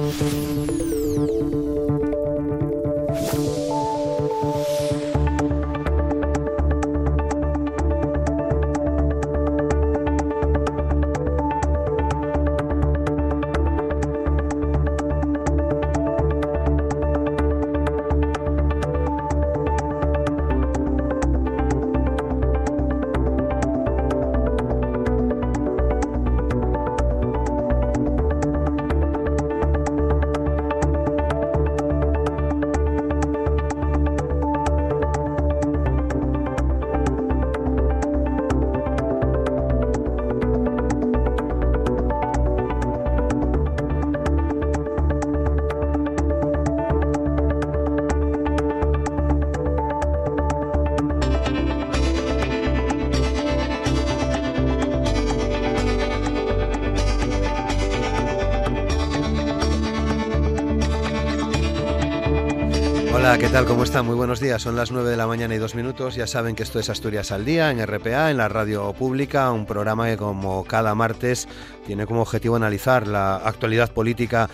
Hola, ¿qué tal? ¿Cómo están? Muy buenos días. Son las 9 de la mañana y 2 minutos. Ya saben que esto es Asturias al Día, en RPA, en la radio pública, un programa que como cada martes tiene como objetivo analizar la actualidad política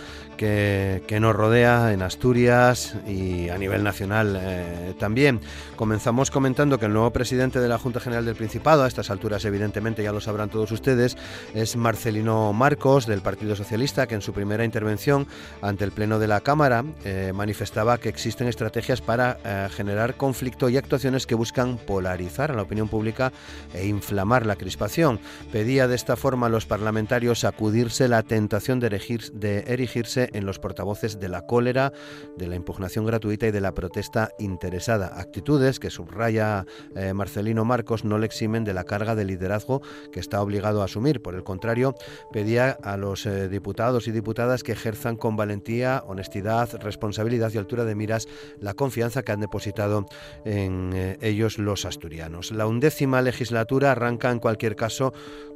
que nos rodea en Asturias y a nivel nacional también. Comenzamos comentando que el nuevo presidente de la Junta General del Principado, a estas alturas evidentemente ya lo sabrán todos ustedes, es Marcelino Marcos, del Partido Socialista, que en su primera intervención ante el Pleno de la Cámara manifestaba que existen estrategias para generar conflicto y actuaciones que buscan polarizar a la opinión pública e inflamar la crispación. Pedía de esta forma a los parlamentarios sacudirse la tentación de erigirse en los portavoces de la cólera, de la impugnación gratuita y de la protesta interesada. Actitudes que, subraya Marcelino Marcos, no le eximen de la carga de liderazgo que está obligado a asumir. Por el contrario, pedía a los diputados y diputadas que ejerzan con valentía, honestidad, responsabilidad y altura de miras la confianza que han depositado en ellos los asturianos. La 11ª legislatura arranca en cualquier caso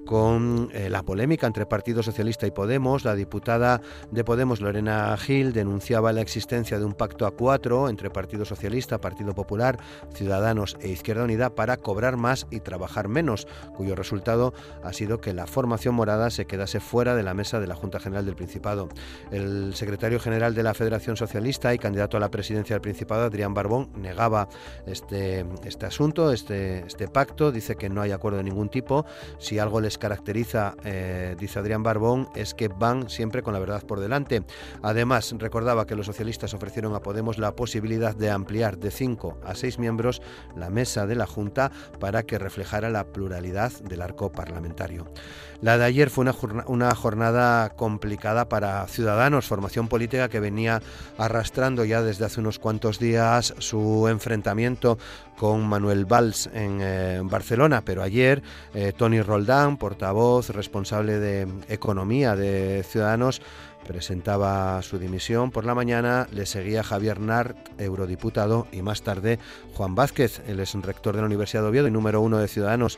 con la polémica entre Partido Socialista y Podemos. La diputada de Podemos, Lorena Gil, denunciaba la existencia de un pacto a 4 entre Partido Socialista, Partido Popular, Ciudadanos e Izquierda Unida para cobrar más y trabajar menos, cuyo resultado ha sido que la formación morada se quedase fuera de la mesa de la Junta General del Principado. El secretario general de la Federación Socialista y candidato a la presidencia del Principado, Adrián Barbón, negaba este asunto, este pacto. Dice que no hay acuerdo de ningún tipo. Si algo les caracteriza, dice Adrián Barbón, es que van siempre con la verdad por delante. Además, recordaba que los socialistas ofrecieron a Podemos la posibilidad de ampliar de 5 a 6 miembros la mesa de la Junta para que reflejara la pluralidad del arco parlamentario. La de ayer fue una jornada complicada para Ciudadanos, formación política que venía arrastrando ya desde hace unos cuantos días su enfrentamiento con Manuel Valls en Barcelona, pero ayer Toni Roldán, portavoz responsable de Economía de Ciudadanos, presentaba su dimisión por la mañana. Le seguía Javier Nart, eurodiputado, y más tarde Juan Vázquez, el exrector de la Universidad de Oviedo y número 1 de Ciudadanos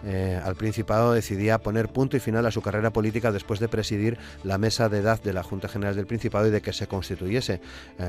al Principado, decidía poner punto y final a su carrera política después de presidir la mesa de edad de la Junta General del Principado y de que se constituyese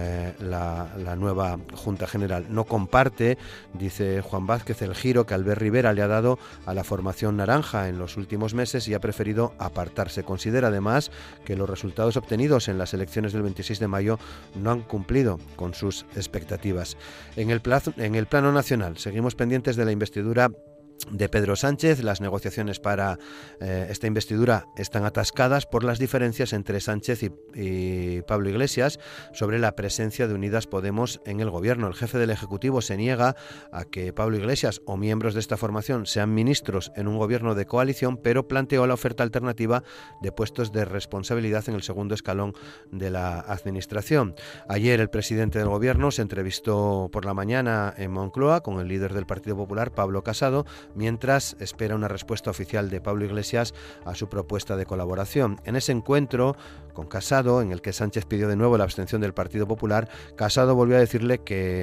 la nueva Junta General. No comparte, dice Juan Vázquez, el giro que Albert Rivera le ha dado a la formación naranja en los últimos meses y ha preferido apartarse. Considera además que los resultados obtenidos en las elecciones del 26 de mayo no han cumplido con sus expectativas. En el plano nacional, seguimos pendientes de la investidura de Pedro Sánchez. Las negociaciones para esta investidura están atascadas por las diferencias entre Sánchez y Pablo Iglesias sobre la presencia de Unidas Podemos en el gobierno. El jefe del Ejecutivo se niega a que Pablo Iglesias o miembros de esta formación sean ministros en un gobierno de coalición, pero planteó la oferta alternativa de puestos de responsabilidad en el segundo escalón de la administración. Ayer el presidente del gobierno se entrevistó por la mañana en Moncloa con el líder del Partido Popular, Pablo Casado, mientras espera una respuesta oficial de Pablo Iglesias a su propuesta de colaboración. En ese encuentro con Casado, en el que Sánchez pidió de nuevo la abstención del Partido Popular, Casado volvió a decirle que no,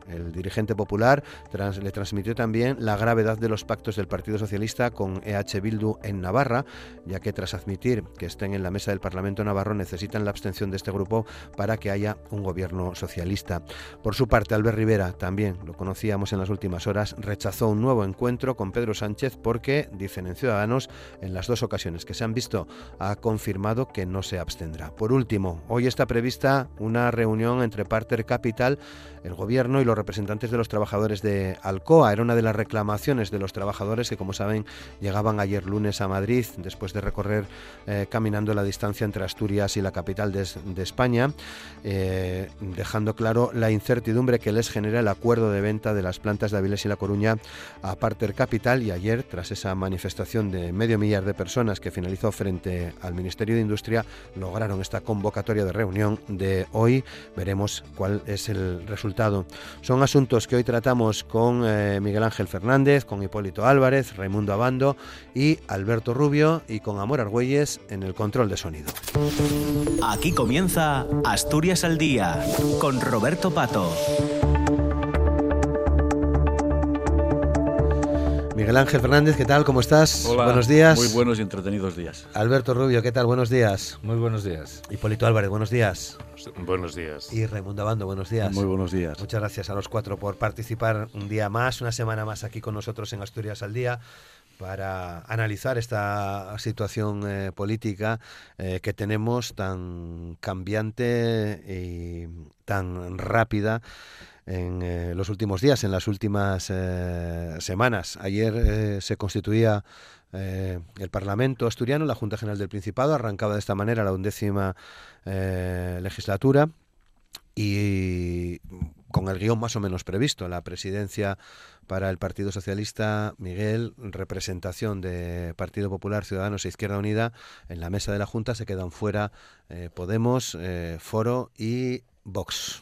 El dirigente popular le transmitió también la gravedad de los pactos del Partido Socialista con EH Bildu en Navarra, ya que tras admitir que estén en la mesa del Parlamento navarro necesitan la abstención de este grupo para que haya un gobierno socialista. Por su parte, Albert Rivera, también lo conocíamos en las últimas horas, rechazó un nuevo encuentro con Pedro Sánchez porque, dicen en Ciudadanos, en las 2 ocasiones que se han visto ha confirmado que no se abstendrá. Por último, hoy está prevista una reunión entre Parter Capital, el gobierno y los representantes de los trabajadores de Alcoa. Era una de las reclamaciones de los trabajadores que, como saben, llegaban ayer lunes a Madrid después de recorrer caminando la distancia entre Asturias y la capital de España, dejando claro la incertidumbre que les genera el acuerdo de venta de las plantas de Avilés y La Coruña a Parter Capital. Y ayer, tras esa manifestación de 500.000 de personas que finalizó frente al Ministerio de Industria, lograron esta convocatoria de reunión de hoy. Veremos cuál es el resultado. Son asuntos que hoy tratamos con Miguel Ángel Fernández, con Hipólito Álvarez, Raimundo Abando y Alberto Rubio, y con Amor Argüelles en el control de sonido. Aquí comienza Asturias al Día, con Roberto Pato. Miguel Ángel Fernández, ¿qué tal? ¿Cómo estás? Hola, buenos días. Muy buenos y entretenidos días. Alberto Rubio, ¿qué tal? Buenos días. Muy buenos días. Hipólito Álvarez, buenos días. Buenos días. Y Raimundo Abando, buenos días. Muy buenos días. Muchas gracias a los 4 por participar un día más, una semana más aquí con nosotros en Asturias al Día, para analizar esta situación política que tenemos tan cambiante y tan rápida en los últimos días, en las últimas semanas. Ayer se constituía el Parlamento asturiano, la Junta General del Principado, arrancaba de esta manera la 11ª legislatura, y con el guión más o menos previsto: la presidencia para el Partido Socialista, Miguel, representación de Partido Popular, Ciudadanos e Izquierda Unida. En la mesa de la Junta se quedan fuera Podemos, Foro y Vox.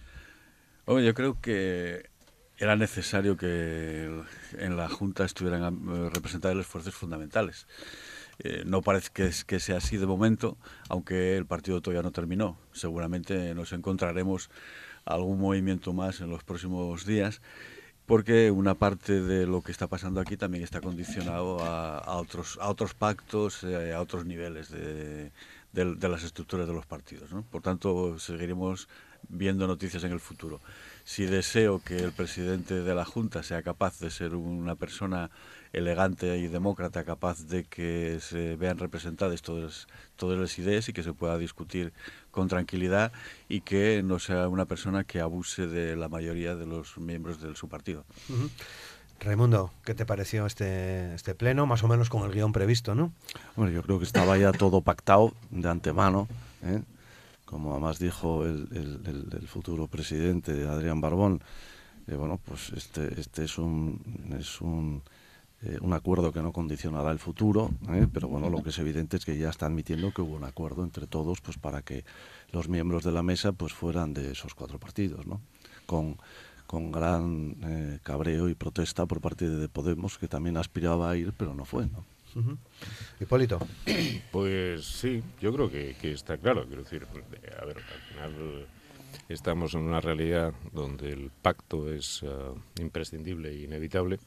Yo creo que era necesario que en la Junta estuvieran representadas las fuerzas fundamentales. No parece que sea así de momento, aunque el partido todavía no terminó. Seguramente nos encontraremos algún movimiento más en los próximos días, porque una parte de lo que está pasando aquí también está condicionado a otros pactos, a otros niveles de las estructuras de los partidos, ¿no? Por tanto, seguiremos viendo noticias en el futuro. Si deseo que el presidente de la Junta sea capaz de ser una persona elegante y demócrata, capaz de que se vean representadas todas las ideas y que se pueda discutir con tranquilidad, y que no sea una persona que abuse de la mayoría de los miembros de su partido. Uh-huh. Raimundo, ¿qué te pareció este pleno? Más o menos con el guión previsto, ¿no? Bueno, yo creo que estaba ya todo pactado de antemano, ¿eh? Como además dijo el futuro presidente Adrián Barbón, bueno, pues este es un acuerdo que no condicionará el futuro, pero bueno, lo que es evidente es que ya está admitiendo que hubo un acuerdo entre todos, pues para que los miembros de la mesa pues fueran de esos 4 partidos, ¿no? Con gran cabreo y protesta por parte de Podemos, que también aspiraba a ir, pero no fue, ¿no? Uh-huh. Hipólito. Pues sí, yo creo que está claro. Quiero decir, a ver, al final estamos en una realidad donde el pacto es imprescindible e inevitable,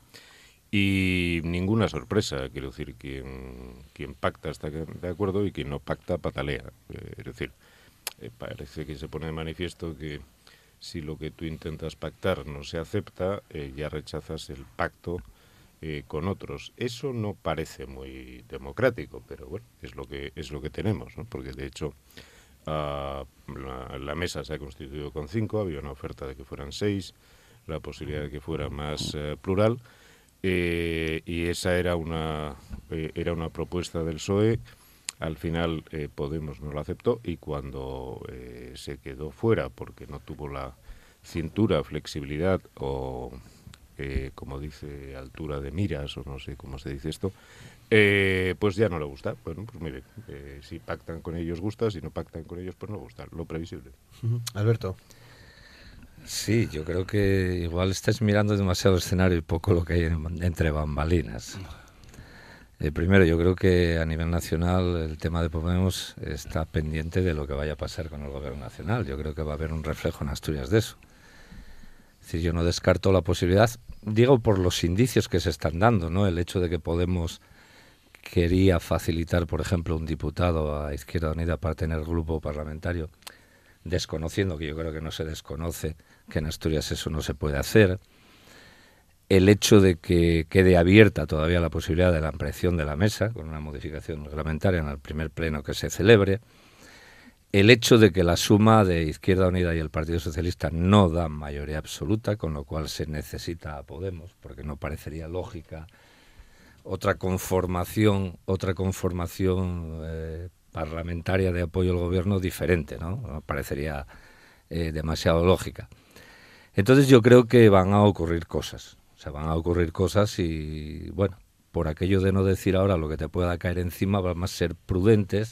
y ninguna sorpresa. Quiero decir, quien pacta está de acuerdo y quien no pacta patalea. Es decir, parece que se pone de manifiesto que si lo que tú intentas pactar no se acepta, ya rechazas el pacto con otros. Eso no parece muy democrático, pero bueno, es lo que tenemos, ¿no? Porque de hecho la mesa se ha constituido con 5, había una oferta de que fueran 6, la posibilidad de que fuera más plural, y esa era una propuesta del PSOE. Al final Podemos no la aceptó, y cuando se quedó fuera porque no tuvo la cintura, flexibilidad o como dice, altura de miras, o no sé cómo se dice esto, pues ya no le gusta. Bueno, pues mire, si pactan con ellos gusta, si no pactan con ellos pues no gusta, lo previsible. Alberto. Sí, yo creo que igual estáis mirando demasiado escenario y poco lo que hay entre bambalinas. Primero, yo creo que a nivel nacional el tema de Podemos está pendiente de lo que vaya a pasar con el gobierno nacional. Yo creo que va a haber un reflejo en Asturias de eso. decir, yo no descarto la posibilidad, digo por los indicios que se están dando, ¿no? El hecho de que Podemos quería facilitar, por ejemplo, un diputado a Izquierda Unida para tener grupo parlamentario, desconociendo, que yo creo que no se desconoce, que en Asturias eso no se puede hacer. El hecho de que quede abierta todavía la posibilidad de la ampliación de la mesa, con una modificación reglamentaria en el primer pleno que se celebre. El hecho de que la suma de Izquierda Unida y el Partido Socialista no da mayoría absoluta, con lo cual se necesita a Podemos, porque no parecería lógica otra conformación parlamentaria de apoyo al gobierno diferente, ¿no? No parecería demasiado lógica. Entonces yo creo que van a ocurrir cosas. O sea, van a ocurrir cosas y, bueno, por aquello de no decir ahora lo que te pueda caer encima, vamos a ser prudentes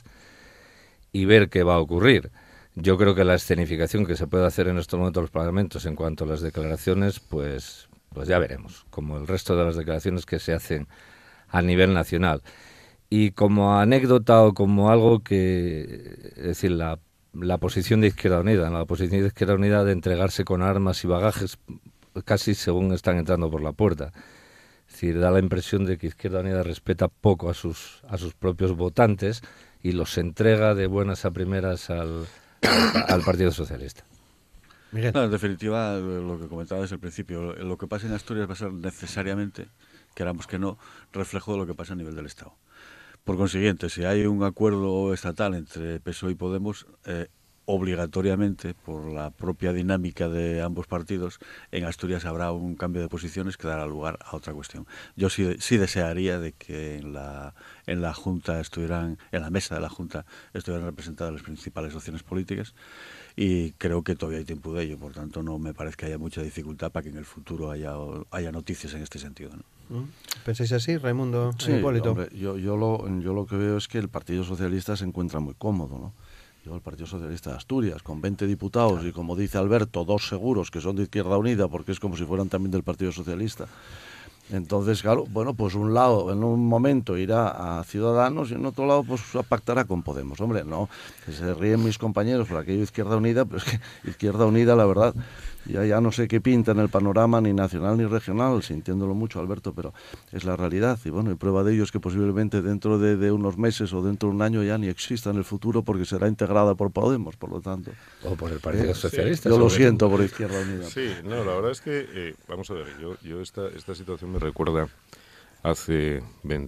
y ver qué va a ocurrir. Yo creo que la escenificación que se puede hacer en estos momentos en los parlamentos en cuanto a las declaraciones, pues ya veremos, como el resto de las declaraciones que se hacen a nivel nacional. Y como anécdota o como algo que, es decir, la posición de Izquierda Unida, la posición de Izquierda Unida de entregarse con armas y bagajes casi según están entrando por la puerta. Es decir, da la impresión de que Izquierda Unida respeta poco a sus propios votantes y los entrega de buenas a primeras al Partido Socialista. Miguel. No, en definitiva, lo que comentaba desde el principio, lo que pasa en Asturias va a ser necesariamente, queramos que no, reflejo de lo que pasa a nivel del Estado. Por consiguiente, si hay un acuerdo estatal entre PSOE y Podemos, obligatoriamente, por la propia dinámica de ambos partidos, en Asturias habrá un cambio de posiciones que dará lugar a otra cuestión. Yo sí desearía de que en la Junta en la mesa de la Junta estuvieran representadas las principales opciones políticas, y creo que todavía hay tiempo de ello, por tanto no me parece que haya mucha dificultad para que en el futuro haya noticias en este sentido, ¿no? ¿Pensáis así, Raimundo? Sí, Hipólito. hombre, yo lo que veo es que el Partido Socialista se encuentra muy cómodo, ¿no? El Partido Socialista de Asturias, con 20 diputados, claro. Y como dice Alberto, 2 seguros que son de Izquierda Unida, porque es como si fueran también del Partido Socialista. Entonces, claro, bueno, pues un lado en un momento irá a Ciudadanos y en otro lado pues pactará con Podemos. Hombre, no, que se ríen mis compañeros por aquello de Izquierda Unida, pero es que Izquierda Unida, la verdad, ya no sé qué pinta en el panorama ni nacional ni regional, sintiéndolo mucho, Alberto, pero es la realidad. Y bueno, y prueba de ello es que posiblemente dentro de unos meses o dentro de un año ya ni exista en el futuro porque será integrada por Podemos, por lo tanto. O por el Partido Socialista. Yo lo siento por Izquierda Unida. Sí, no, la verdad es que, vamos a ver, yo esta situación me recuerda hace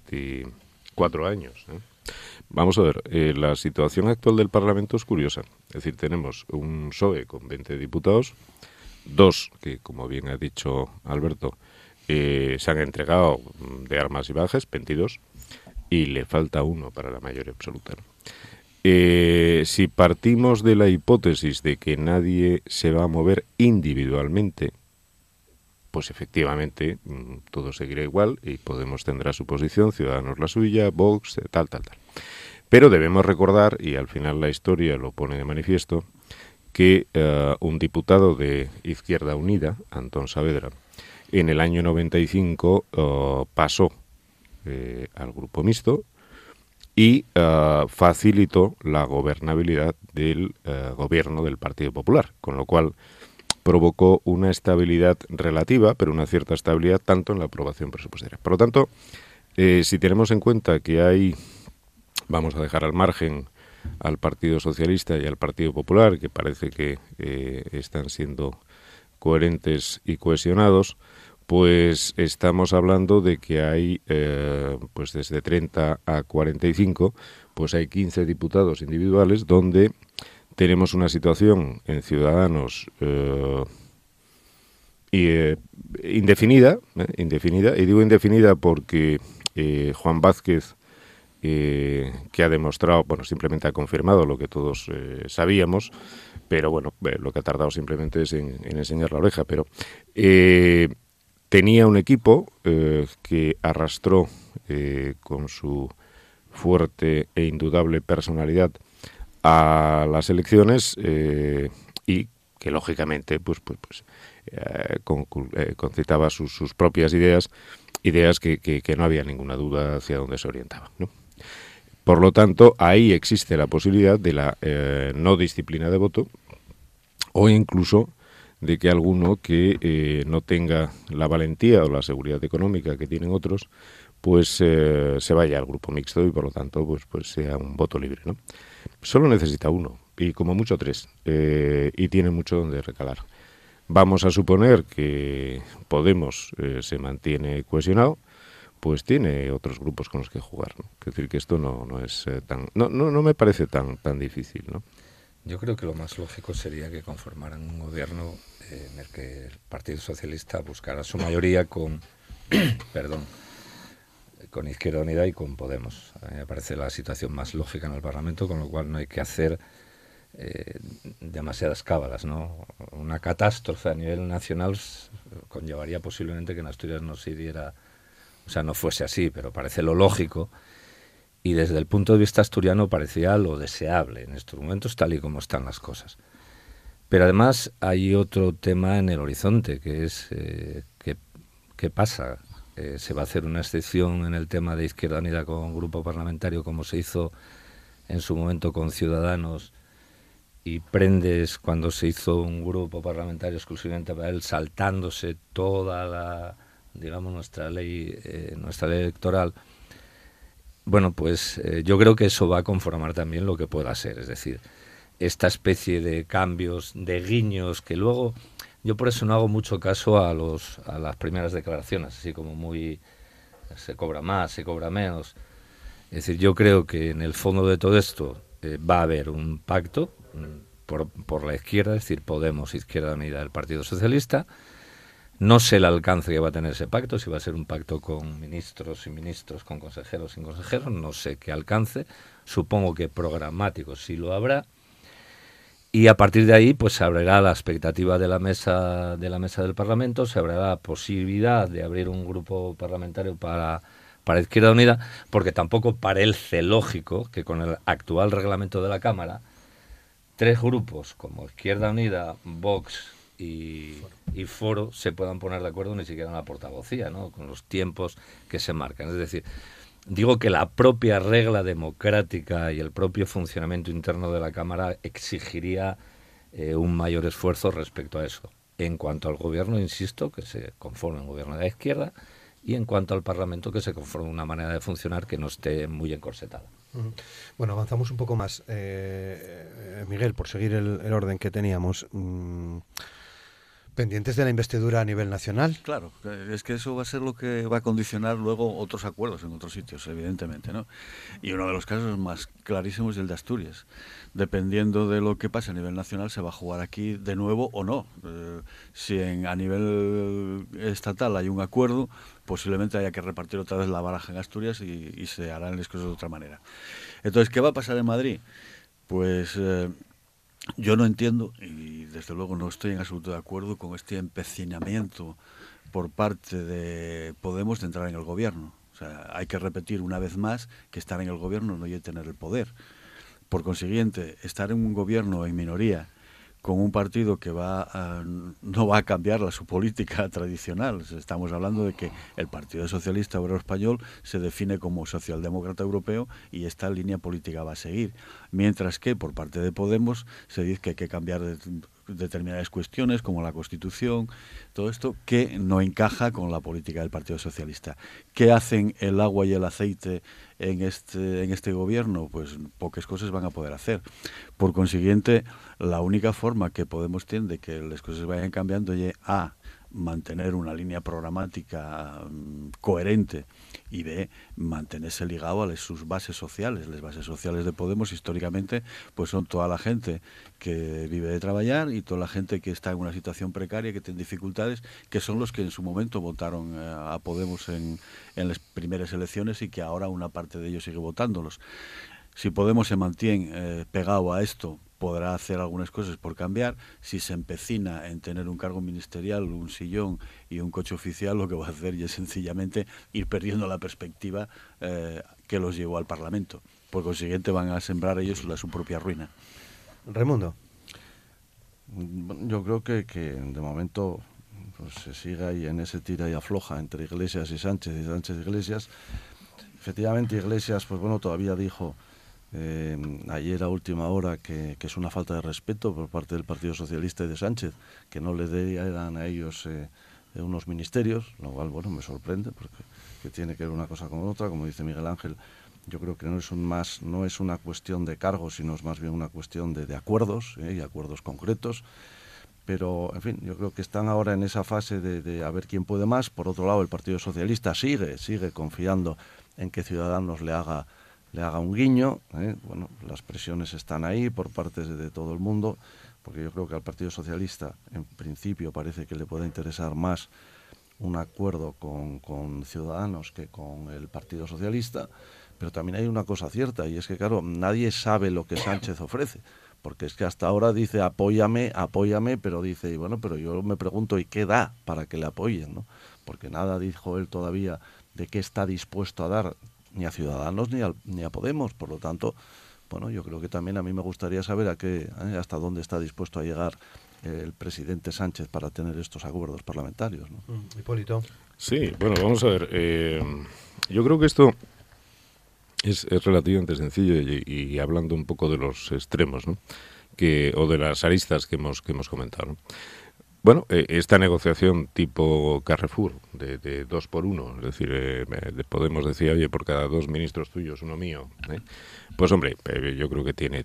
24 años. Vamos a ver, la situación actual del Parlamento es curiosa. Es decir, tenemos un PSOE con 20 diputados, 2 que, como bien ha dicho Alberto, se han entregado de armas y bagajes, 22, y le falta 1 para la mayoría absoluta, ¿no? Si partimos de la hipótesis de que nadie se va a mover individualmente, pues efectivamente todo seguirá igual y Podemos tendrá su posición, Ciudadanos la suya, Vox, tal. Pero debemos recordar, y al final la historia lo pone de manifiesto, que un diputado de Izquierda Unida, Antón Saavedra, en el año 95 pasó al grupo mixto y facilitó la gobernabilidad del gobierno del Partido Popular, con lo cual provocó una estabilidad relativa, pero una cierta estabilidad tanto en la aprobación presupuestaria. Por lo tanto, si tenemos en cuenta que hay, vamos a dejar al margen al Partido Socialista y al Partido Popular, que parece que están siendo coherentes y cohesionados, pues estamos hablando de que hay, pues desde 30 a 45, pues hay 15 diputados individuales donde tenemos una situación en Ciudadanos indefinida, y digo indefinida porque Juan Vázquez, que ha demostrado, bueno, simplemente ha confirmado lo que todos sabíamos, pero bueno, lo que ha tardado simplemente es en enseñar la oreja, pero tenía un equipo que arrastró con su fuerte e indudable personalidad a las elecciones y que lógicamente concitaba sus propias ideas que no había ninguna duda hacia dónde se orientaban, ¿no? Por lo tanto, ahí existe la posibilidad de la no disciplina de voto o incluso de que alguno que no tenga la valentía o la seguridad económica que tienen otros, pues se vaya al grupo mixto y por lo tanto pues sea un voto libre, ¿no? Solo necesita uno y como mucho 3 y tiene mucho donde recalar. Vamos a suponer que Podemos se mantiene cohesionado, pues tiene otros grupos con los que jugar, ¿no? Es decir, que esto no es no me parece tan difícil, ¿no? Yo creo que lo más lógico sería que conformaran un gobierno en el que el Partido Socialista buscara su mayoría con con Izquierda Unida y con Podemos. A mí me parece la situación más lógica en el Parlamento, con lo cual no hay que hacer demasiadas cábalas, ¿no? Una catástrofe a nivel nacional conllevaría posiblemente que en Asturias no se diera, o sea, no fuese así, pero parece lo lógico. Y desde el punto de vista asturiano parecía lo deseable en estos momentos, tal y como están las cosas. Pero además hay otro tema en el horizonte, que es ¿qué pasa? ¿Se va a hacer una excepción en el tema de Izquierda Unida con un grupo parlamentario como se hizo en su momento con Ciudadanos y Prendes cuando se hizo un grupo parlamentario exclusivamente para él, saltándose toda la, digamos, nuestra ley electoral? Bueno, pues yo creo que eso va a conformar también lo que pueda ser, es decir, esta especie de cambios, de guiños, que luego yo por eso no hago mucho caso a las primeras declaraciones, así como muy se cobra más, se cobra menos. Es decir, yo creo que en el fondo de todo esto va a haber un pacto por la izquierda, es decir, Podemos, Izquierda Unida, el Partido Socialista. No sé el alcance que va a tener ese pacto, si va a ser un pacto con ministros y ministros, con consejeros sin consejeros, no sé qué alcance. Supongo que programático sí lo habrá. Y a partir de ahí pues se abrirá la expectativa de la mesa del Parlamento, se abrirá la posibilidad de abrir un grupo parlamentario para Izquierda Unida, porque tampoco parece lógico que con el actual reglamento de la Cámara 3 grupos como Izquierda Unida, Vox y Foro se puedan poner de acuerdo ni siquiera en la portavocía, ¿no? Con los tiempos que se marcan. Es decir, digo que la propia regla democrática y el propio funcionamiento interno de la Cámara exigiría un mayor esfuerzo respecto a eso. En cuanto al gobierno, insisto, que se conforme un gobierno de la izquierda, y en cuanto al Parlamento, que se conforme una manera de funcionar que no esté muy encorsetada. Bueno, avanzamos un poco más. Miguel, por seguir el orden que teníamos, pendientes de la investidura a nivel nacional. Claro, es que eso va a ser lo que va a condicionar luego otros acuerdos en otros sitios, evidentemente, ¿no? Y uno de los casos más clarísimos es el de Asturias. Dependiendo de lo que pase a nivel nacional, se va a jugar aquí de nuevo o no. Si a nivel estatal hay un acuerdo, posiblemente haya que repartir otra vez la baraja en Asturias y se harán las cosas de otra manera. Entonces, ¿qué va a pasar en Madrid? Pues yo no entiendo, y desde luego no estoy en absoluto de acuerdo con este empecinamiento por parte de Podemos de entrar en el gobierno. O sea, hay que repetir una vez más que estar en el gobierno no hay que tener el poder. Por consiguiente, estar en un gobierno en minoría con un partido que no va a cambiar su política tradicional. Estamos hablando de que el Partido Socialista Obrero Español se define como socialdemócrata europeo y esta línea política va a seguir. Mientras que por parte de Podemos se dice que hay que cambiar determinadas cuestiones como la Constitución, todo esto que no encaja con la política del Partido Socialista. ¿Qué hacen el agua y el aceite en este gobierno? Pues pocas cosas van a poder hacer. Por consiguiente, la única forma que Podemos tiene de que las cosas vayan cambiando es A, mantener una línea programática coherente y B, mantenerse ligado a sus bases sociales. Las bases sociales de Podemos históricamente pues son toda la gente que vive de trabajar y toda la gente que está en una situación precaria, que tiene dificultades, que son los que en su momento votaron a Podemos en las primeras elecciones y que ahora una parte de ellos sigue votándolos. Si Podemos se mantiene pegado a esto, podrá hacer algunas cosas por cambiar. Si se empecina en tener un cargo ministerial, un sillón y un coche oficial, lo que va a hacer es sencillamente ir perdiendo la perspectiva que los llevó al Parlamento. Por consiguiente, van a sembrar ellos su propia ruina. Raimundo. Yo creo que de momento pues, se sigue ahí en ese tira y afloja entre Iglesias y Sánchez Iglesias. Efectivamente, Iglesias, pues bueno, todavía dijo ayer a última hora que es una falta de respeto por parte del Partido Socialista y de Sánchez, que no le dieran a ellos unos ministerios, lo cual, bueno, me sorprende porque que tiene que ver una cosa con otra, como dice Miguel Ángel. Yo creo que no es una cuestión de cargos, sino es más bien una cuestión de acuerdos, y acuerdos concretos. Pero, en fin, yo creo que están ahora en esa fase de a ver quién puede más. Por otro lado, el Partido Socialista sigue confiando en que Ciudadanos le haga un guiño. Bueno, las presiones están ahí por parte de todo el mundo, porque yo creo que al Partido Socialista, en principio, parece que le puede interesar más un acuerdo con Ciudadanos que con el Partido Socialista. Pero también hay una cosa cierta, y es que, claro, nadie sabe lo que Sánchez ofrece, porque es que hasta ahora dice apóyame, pero dice, y bueno, pero yo me pregunto, ¿y qué da para que le apoyen, ¿no? Porque nada dijo él todavía de qué está dispuesto a dar, ni a Ciudadanos ni a Podemos. Por lo tanto, bueno, yo creo que también a mí me gustaría saber hasta dónde está dispuesto a llegar el presidente Sánchez para tener estos acuerdos parlamentarios, ¿no? Hipólito. Sí, bueno, vamos a ver. Yo creo que esto es relativamente sencillo y hablando un poco de los extremos, ¿no? O de las aristas que hemos comentado, ¿no? Bueno, esta negociación tipo Carrefour de 2 por 1, es decir, Podemos decir, oye, por cada 2 ministros tuyos, uno mío, pues hombre, yo creo que tiene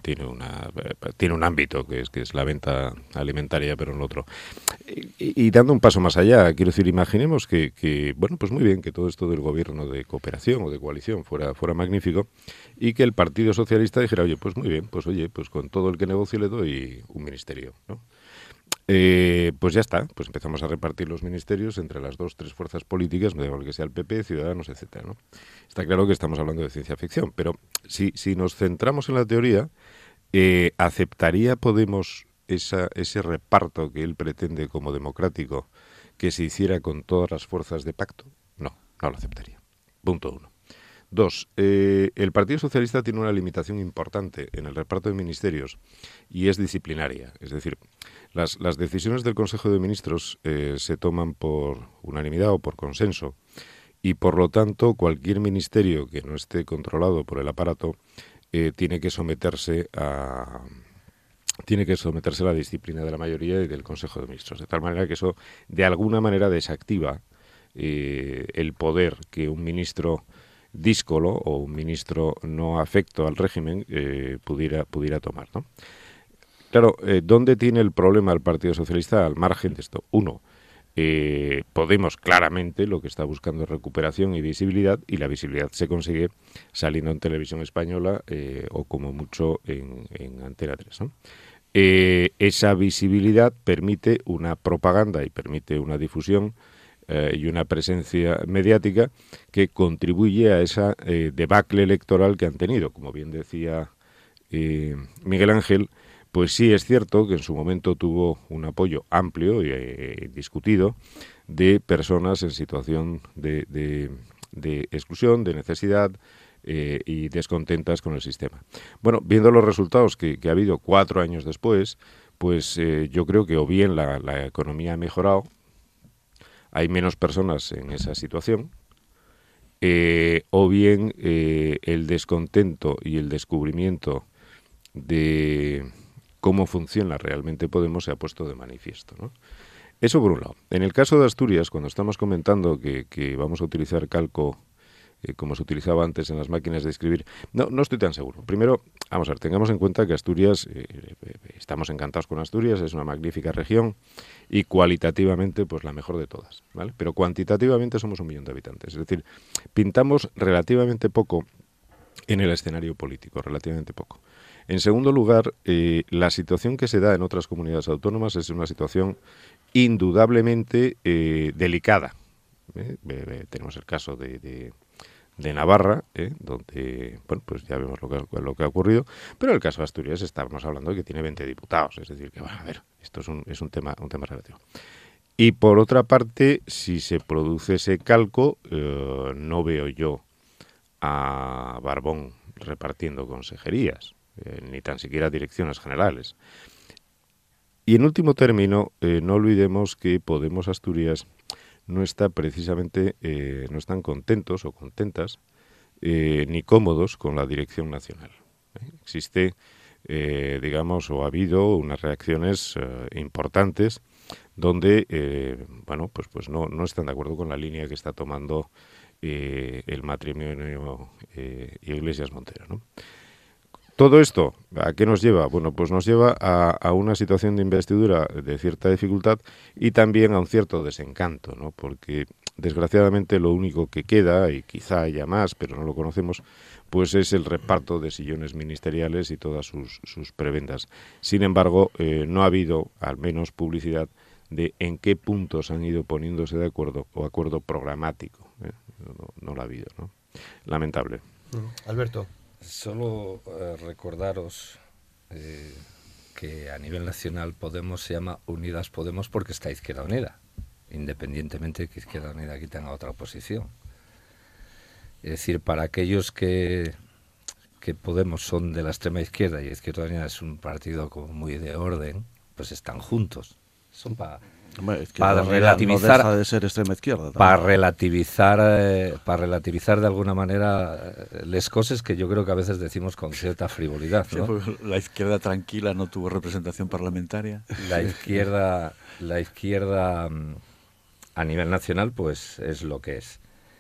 un ámbito que es la venta alimentaria, pero en otro. Y dando un paso más allá, quiero decir, imaginemos que bueno, pues muy bien, que todo esto del gobierno de cooperación o de coalición fuera magnífico y que el Partido Socialista dijera, oye, pues muy bien, pues con todo el que negocie le doy un ministerio, ¿no? Pues ya está, pues empezamos a repartir los ministerios entre las 2-3 fuerzas políticas, me da igual que sea el PP, Ciudadanos, etcétera, ¿no? Está claro que estamos hablando de ciencia ficción, pero si nos centramos en la teoría, ¿aceptaría Podemos ese reparto que él pretende como democrático que se hiciera con todas las fuerzas de pacto? No lo aceptaría. Punto 1. 2. El Partido Socialista tiene una limitación importante en el reparto de ministerios y es disciplinaria. Es decir, las decisiones del Consejo de Ministros se toman por unanimidad o por consenso y, por lo tanto, cualquier ministerio que no esté controlado por el aparato tiene que someterse a la disciplina de la mayoría y del Consejo de Ministros. De tal manera que eso, de alguna manera, desactiva el poder que un ministro díscolo o un ministro no afecto al régimen pudiera tomar, ¿no? Claro, ¿dónde tiene el problema el Partido Socialista al margen de esto? 1, Podemos claramente lo que está buscando es recuperación y visibilidad, y la visibilidad se consigue saliendo en Televisión Española o como mucho en Antena 3, ¿no? Esa visibilidad permite una propaganda y permite una difusión y una presencia mediática que contribuye a esa debacle electoral que han tenido. Como bien decía Miguel Ángel, pues sí es cierto que en su momento tuvo un apoyo amplio y discutido de personas en situación de exclusión, de necesidad y descontentas con el sistema. Bueno, viendo los resultados que ha habido 4 años después, pues yo creo que o bien la economía ha mejorado, hay menos personas en esa situación, o bien el descontento y el descubrimiento de cómo funciona realmente Podemos se ha puesto de manifiesto, ¿no? Eso por un lado. En el caso de Asturias, cuando estamos comentando que vamos a utilizar calco como se utilizaba antes en las máquinas de escribir, no estoy tan seguro. Primero, vamos a ver, tengamos en cuenta que Asturias, estamos encantados con Asturias, es una magnífica región y cualitativamente pues la mejor de todas, ¿vale? Pero cuantitativamente somos 1 millón de habitantes, es decir, pintamos relativamente poco en el escenario político, relativamente poco. En segundo lugar, la situación que se da en otras comunidades autónomas es una situación indudablemente delicada. Tenemos el caso de Navarra, donde, bueno, pues ya vemos lo que ha ocurrido, pero en el caso de Asturias estamos hablando de que tiene 20 diputados, es decir, que, bueno, a ver, esto es un tema relativo. Y por otra parte, si se produce ese calco, no veo yo a Barbón repartiendo consejerías, ni tan siquiera direcciones generales. Y en último término, no olvidemos que Podemos Asturias no está precisamente, no están contentos o contentas ni cómodos con la dirección nacional. Existe, digamos, o ha habido unas reacciones importantes donde, bueno, pues no están de acuerdo con la línea que está tomando el matrimonio Iglesias Montero, ¿no? Todo esto, ¿a qué nos lleva? Bueno, pues nos lleva a una situación de investidura de cierta dificultad y también a un cierto desencanto, ¿no? Porque desgraciadamente lo único que queda, y quizá haya más, pero no lo conocemos, pues es el reparto de sillones ministeriales y todas sus prebendas. Sin embargo, no ha habido, al menos, publicidad de en qué puntos han ido poniéndose de acuerdo o acuerdo programático. No lo ha habido, ¿no? Lamentable. Alberto. Solo recordaros que a nivel nacional Podemos se llama Unidas Podemos porque está Izquierda Unida, independientemente de que Izquierda Unida aquí tenga otra oposición. Es decir, para aquellos que Podemos son de la extrema izquierda y Izquierda Unida es un partido como muy de orden, pues están juntos. Son para relativizar, no deja de ser extrema izquierda también. para relativizar de alguna manera las cosas que yo creo que a veces decimos con cierta frivolidad, ¿no? Sí, la izquierda tranquila no tuvo representación parlamentaria. La izquierda a nivel nacional pues es lo que es.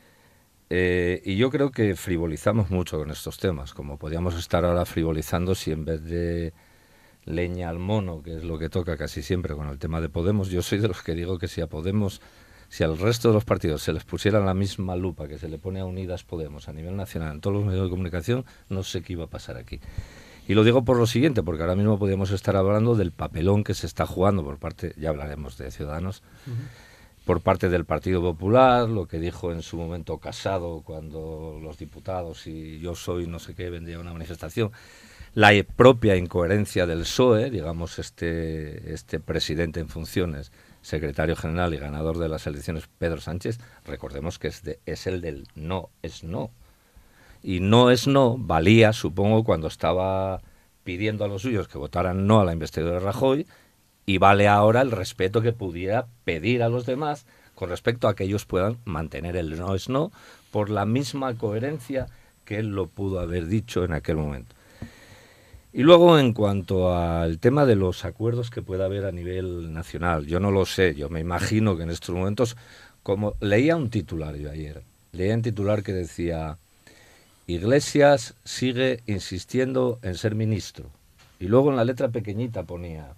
Y yo creo que frivolizamos mucho con estos temas, como podríamos estar ahora frivolizando si en vez de leña al mono, que es lo que toca casi siempre con el tema de Podemos, yo soy de los que digo que si a Podemos, si al resto de los partidos se les pusiera la misma lupa que se le pone a Unidas Podemos a nivel nacional en todos los medios de comunicación, no sé qué iba a pasar aquí. Y lo digo por lo siguiente, porque ahora mismo podríamos estar hablando del papelón que se está jugando por parte, ya hablaremos de Ciudadanos, por parte del Partido Popular, lo que dijo en su momento Casado cuando los diputados y yo soy no sé qué vendría a una manifestación, la propia incoherencia del PSOE, digamos este presidente en funciones, secretario general y ganador de las elecciones, Pedro Sánchez, recordemos que es el del no es no. Y no es no valía, supongo, cuando estaba pidiendo a los suyos que votaran no a la investidura de Rajoy, y vale ahora el respeto que pudiera pedir a los demás con respecto a que ellos puedan mantener el no es no por la misma coherencia que él lo pudo haber dicho en aquel momento. Y luego, en cuanto al tema de los acuerdos que pueda haber a nivel nacional, yo no lo sé, yo me imagino que en estos momentos, como leía un titular yo ayer, leía un titular que decía, Iglesias sigue insistiendo en ser ministro, y luego en la letra pequeñita ponía,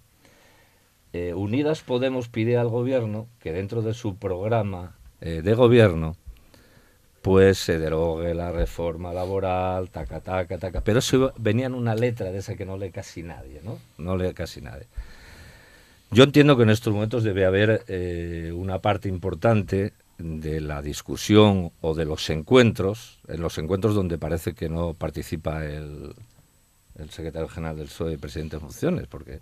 Unidas Podemos pide al gobierno que dentro de su programa de gobierno pues se derogue la reforma laboral, taca, pero eso venía en una letra de esa que no lee casi nadie, ¿no? No lee casi nadie. Yo entiendo que en estos momentos debe haber una parte importante de la discusión o de los encuentros, en los encuentros donde parece que no participa el secretario general del PSOE y presidente en funciones, porque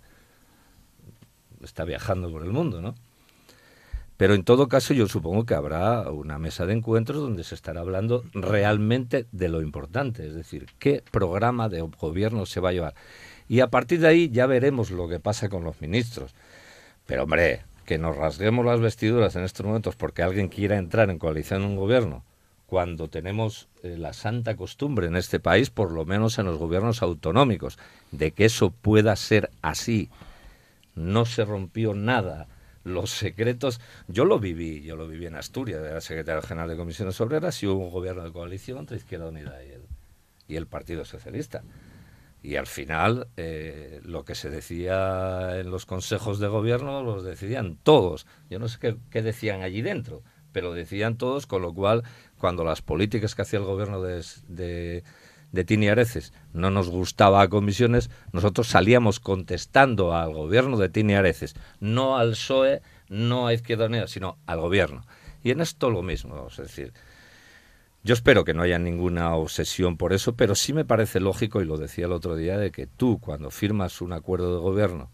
está viajando por el mundo, ¿no? Pero en todo caso yo supongo que habrá una mesa de encuentros donde se estará hablando realmente de lo importante, es decir, qué programa de gobierno se va a llevar. Y a partir de ahí ya veremos lo que pasa con los ministros. Pero hombre, que nos rasguemos las vestiduras en estos momentos porque alguien quiera entrar en coalición en un gobierno, cuando tenemos la santa costumbre en este país, por lo menos en los gobiernos autonómicos, de que eso pueda ser así. No se rompió nada. Los secretos, yo lo viví en Asturias, era secretario general de Comisiones Obreras y hubo un gobierno de coalición entre Izquierda Unida y el Partido Socialista. Y al final, lo que se decía en los consejos de gobierno los decidían todos. Yo no sé qué decían allí dentro, pero decían todos, con lo cual, cuando las políticas que hacía el gobierno de Tini Areces no nos gustaba a Comisiones, nosotros salíamos contestando al gobierno de Tini Areces, no al PSOE, no a Izquierda Unida, sino al gobierno. Y en esto lo mismo, es decir, yo espero que no haya ninguna obsesión por eso, pero sí me parece lógico, y lo decía el otro día, de que tú cuando firmas un acuerdo de gobierno,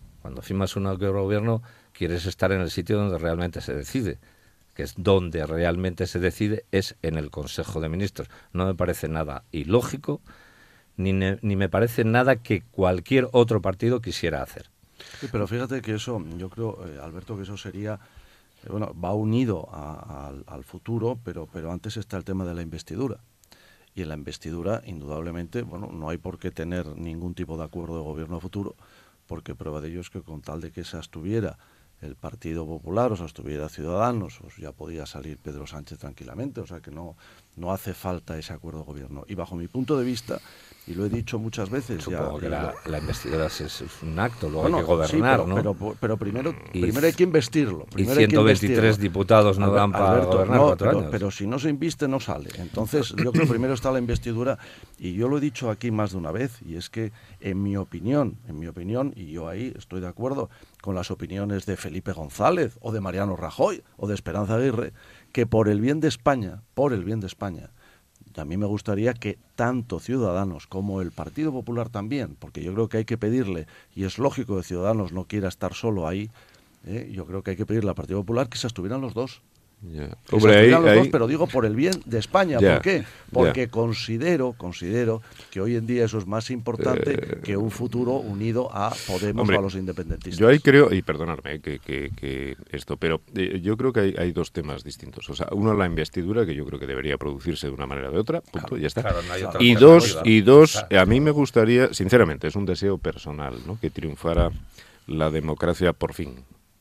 quieres estar en el sitio donde realmente se decide, que es donde realmente se decide, es en el Consejo de Ministros. No me parece nada ilógico, ni me parece nada que cualquier otro partido quisiera hacer. Sí, pero fíjate que eso, yo creo, Alberto, que eso sería, va unido al futuro, pero antes está el tema de la investidura. Y en la investidura, indudablemente, bueno, no hay por qué tener ningún tipo de acuerdo de gobierno a futuro, porque prueba de ello es que con tal de que se abstuviera el Partido Popular, o se abstuviera Ciudadanos, pues ya podía salir Pedro Sánchez tranquilamente, o sea que no hace falta ese acuerdo de gobierno. Y bajo mi punto de vista, y lo he dicho muchas veces... Supongo que la investidura es un acto, luego bueno, hay que gobernar, sí, ¿no? Pero primero hay que investirlo. Y 123 diputados no dan para Alberto, gobernar no, 4 años. Pero si no se inviste, no sale. Entonces, yo creo que primero está la investidura, y yo lo he dicho aquí más de una vez, y es que, en mi opinión, y yo ahí estoy de acuerdo con las opiniones de Felipe González, o de Mariano Rajoy, o de Esperanza Aguirre, que por el bien de España, a mí me gustaría que tanto Ciudadanos como el Partido Popular también, porque yo creo que hay que pedirle, y es lógico que Ciudadanos no quiera estar solo ahí, yo creo que hay que pedirle al Partido Popular que se abstuvieran los dos. Yeah. Que se abstuvieran los dos, pero digo por el bien de España. Yeah. ¿Por qué? Porque considero que hoy en día eso es más importante que un futuro unido a Podemos o a los independentistas. Yo ahí creo, y perdonadme que esto, pero yo creo que hay dos temas distintos. O sea, uno, la investidura, que yo creo que debería producirse de una manera o de otra, punto, ya está. Claro, no hay otra y dos, a mí me gustaría, sinceramente, es un deseo personal, ¿no?, que triunfara la democracia por fin.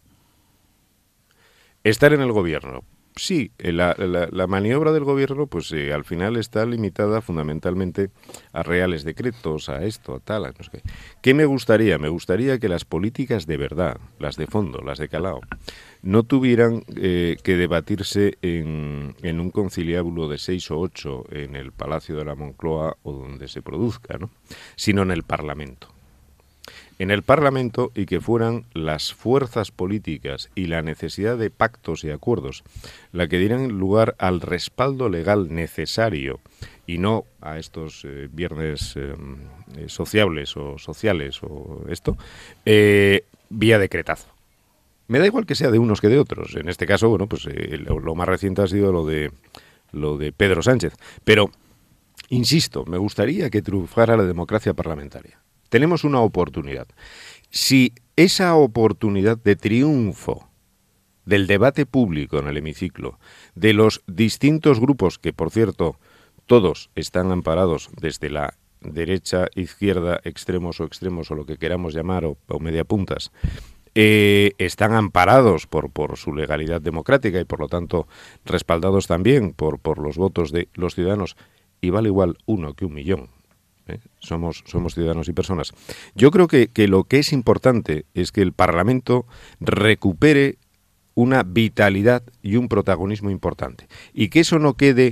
Estar en el gobierno. Sí, la maniobra del gobierno, pues al final está limitada fundamentalmente a reales decretos, a esto, a tal, a no sé qué. ¿Qué me gustaría? Me gustaría que las políticas de verdad, las de fondo, las de calado, no tuvieran que debatirse en un conciliábulo de 6 o 8 en el Palacio de la Moncloa o donde se produzca, ¿no?, sino en el Parlamento. En el Parlamento, y que fueran las fuerzas políticas y la necesidad de pactos y acuerdos la que dieran lugar al respaldo legal necesario y no a estos viernes sociables o esto, vía decretazo. Me da igual que sea de unos que de otros. En este caso, bueno, pues lo más reciente ha sido lo de Pedro Sánchez. Pero, insisto, me gustaría que triunfara la democracia parlamentaria. Tenemos una oportunidad. Si esa oportunidad de triunfo del debate público en el hemiciclo, de los distintos grupos, que por cierto todos están amparados desde la derecha, izquierda, extremos o lo que queramos llamar, o mediapuntas, están amparados por su legalidad democrática y por lo tanto respaldados también por los votos de los ciudadanos, y vale igual uno que 1.000.000. Somos ciudadanos y personas. Yo creo que lo que es importante es que el Parlamento recupere una vitalidad y un protagonismo importante, y que eso no quede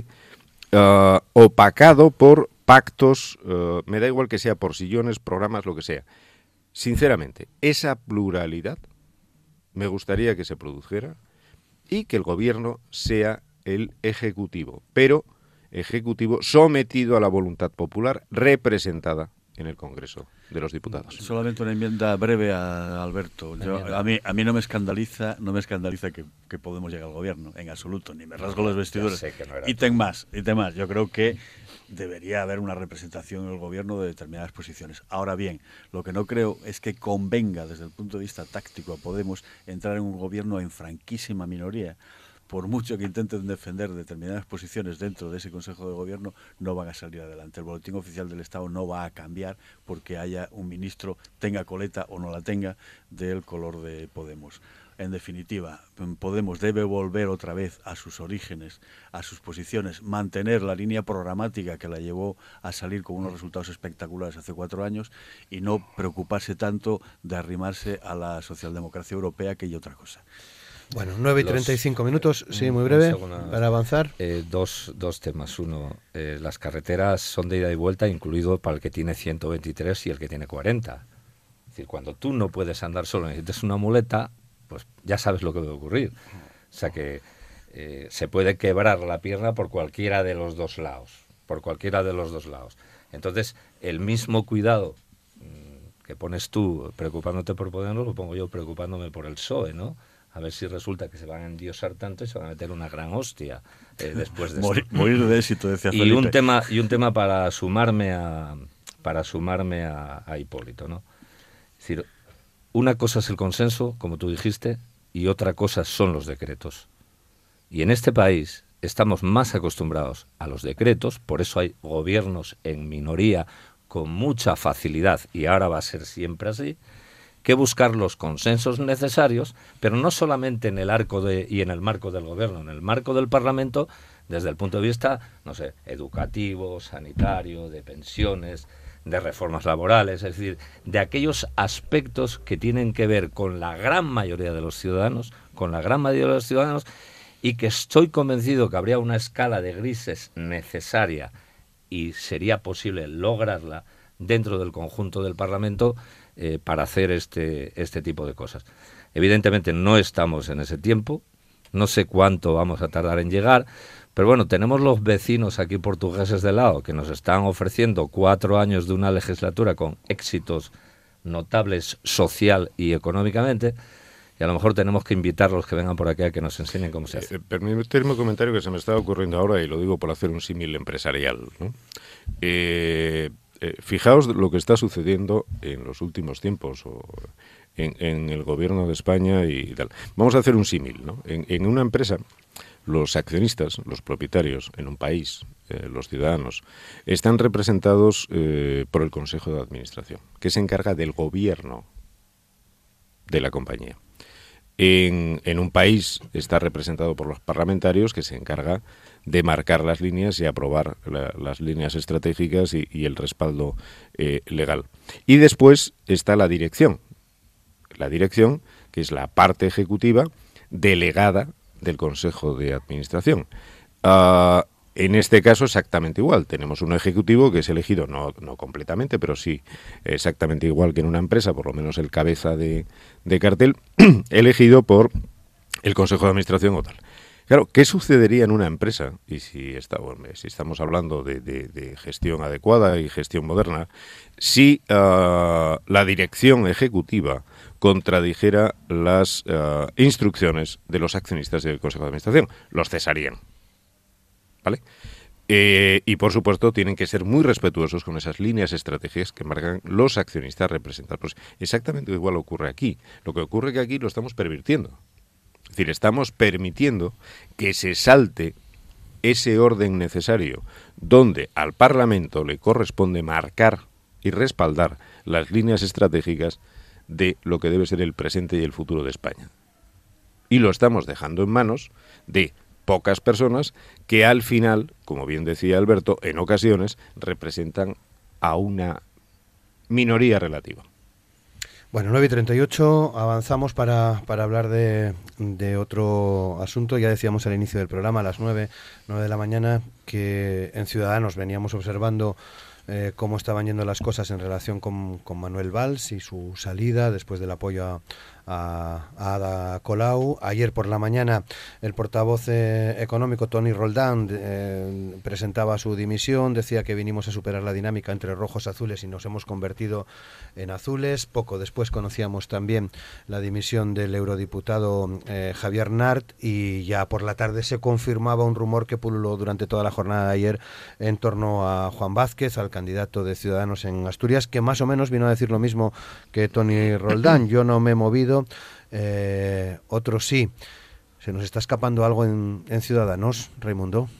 opacado por pactos, me da igual que sea por sillones, programas, lo que sea. Sinceramente, esa pluralidad me gustaría que se produjera, y que el gobierno sea el ejecutivo, pero ejecutivo sometido a la voluntad popular representada en el Congreso de los Diputados. Solamente una enmienda breve a Alberto. A mí no me escandaliza que Podemos llegue al gobierno, en absoluto, ni me rasgo las vestiduras. Ítem más. Yo creo que debería haber una representación en el gobierno de determinadas posiciones. Ahora bien, lo que no creo es que convenga desde el punto de vista táctico a Podemos entrar en un gobierno en franquísima minoría. Por mucho que intenten defender determinadas posiciones dentro de ese Consejo de Gobierno, no van a salir adelante. El Boletín Oficial del Estado no va a cambiar porque haya un ministro, tenga coleta o no la tenga, del color de Podemos. En definitiva, Podemos debe volver otra vez a sus orígenes, a sus posiciones, mantener la línea programática que la llevó a salir con unos resultados espectaculares hace 4 años, y no preocuparse tanto de arrimarse a la socialdemocracia europea, que hay otra cosa. Bueno, 9:35 minutos, sí, muy breve, para avanzar. Dos temas. Uno, las carreteras son de ida y vuelta, incluido para el que tiene 123 y el que tiene 40. Es decir, cuando tú no puedes andar solo, necesitas una muleta, pues ya sabes lo que puede ocurrir. O sea que se puede quebrar la pierna por cualquiera de los dos lados. Entonces, el mismo cuidado que pones tú preocupándote por Podemos, lo pongo yo preocupándome por el PSOE, ¿no? A ver si resulta que se van a endiosar tanto y se van a meter una gran hostia después de esto. Morir de éxito, decía Felipe. Y un tema para sumarme a Hipólito, ¿no? Es decir, una cosa es el consenso, como tú dijiste, y otra cosa son los decretos. Y en este país estamos más acostumbrados a los decretos, por eso hay gobiernos en minoría con mucha facilidad, y ahora va a ser siempre así, que buscar los consensos necesarios, pero no solamente en el y en el marco del gobierno, en el marco del Parlamento, desde el punto de vista, no sé, educativo, sanitario, de pensiones, de reformas laborales, es decir, de aquellos aspectos que tienen que ver con la gran mayoría de los ciudadanos, y que estoy convencido que habría una escala de grises necesaria y sería posible lograrla dentro del conjunto del Parlamento para hacer este tipo de cosas. Evidentemente no estamos en ese tiempo, no sé cuánto vamos a tardar en llegar, pero bueno, tenemos los vecinos aquí portugueses de lado que nos están ofreciendo 4 años de una legislatura con éxitos notables social y económicamente, y a lo mejor tenemos que invitarlos que vengan por aquí a que nos enseñen cómo se hace. Permíteme un comentario que se me está ocurriendo ahora, y lo digo por hacer un símil empresarial, ¿no? Fijaos lo que está sucediendo en los últimos tiempos en el gobierno de España y tal. Vamos a hacer un símil, ¿no? En una empresa, los accionistas, los propietarios en un país, los ciudadanos, están representados por el Consejo de Administración, que se encarga del gobierno de la compañía. En un país está representado por los parlamentarios, que se encarga de marcar las líneas y aprobar las líneas estratégicas y el respaldo legal. Y después está la dirección, que es la parte ejecutiva delegada del Consejo de Administración. En este caso exactamente igual. Tenemos un ejecutivo que es elegido, no completamente, pero sí exactamente igual que en una empresa, por lo menos el cabeza de cartel, elegido por el Consejo de Administración o tal. Claro, ¿qué sucedería en una empresa? Y si estamos hablando de gestión adecuada y gestión moderna, si la dirección ejecutiva contradijera las instrucciones de los accionistas del Consejo de Administración? Los cesarían, ¿vale? Y por supuesto tienen que ser muy respetuosos con esas líneas estratégicas que marcan los accionistas representados. Pues exactamente igual ocurre aquí. Lo que ocurre es que aquí lo estamos pervirtiendo. Es decir, estamos permitiendo que se salte ese orden necesario donde al Parlamento le corresponde marcar y respaldar las líneas estratégicas de lo que debe ser el presente y el futuro de España. Y lo estamos dejando en manos de pocas personas que al final, como bien decía Alberto, en ocasiones representan a una minoría relativa. Bueno, 9:38, avanzamos para hablar de otro asunto. Ya decíamos al inicio del programa, a las 9 de la mañana, que en Ciudadanos veníamos observando cómo estaban yendo las cosas en relación con Manuel Valls y su salida después del apoyo a Ada Colau. Ayer por la mañana el portavoz económico Toni Roldán presentaba su dimisión, decía que vinimos a superar la dinámica entre rojos y azules y nos hemos convertido en azules. Poco después conocíamos también la dimisión del eurodiputado Javier Nart, y ya por la tarde se confirmaba un rumor que pululó durante toda la jornada de ayer en torno a Juan Vázquez, al candidato de Ciudadanos en Asturias, que más o menos vino a decir lo mismo que Toni Roldán: yo no me he movido, otros sí. ¿Se nos está escapando algo en Ciudadanos, Raimundo?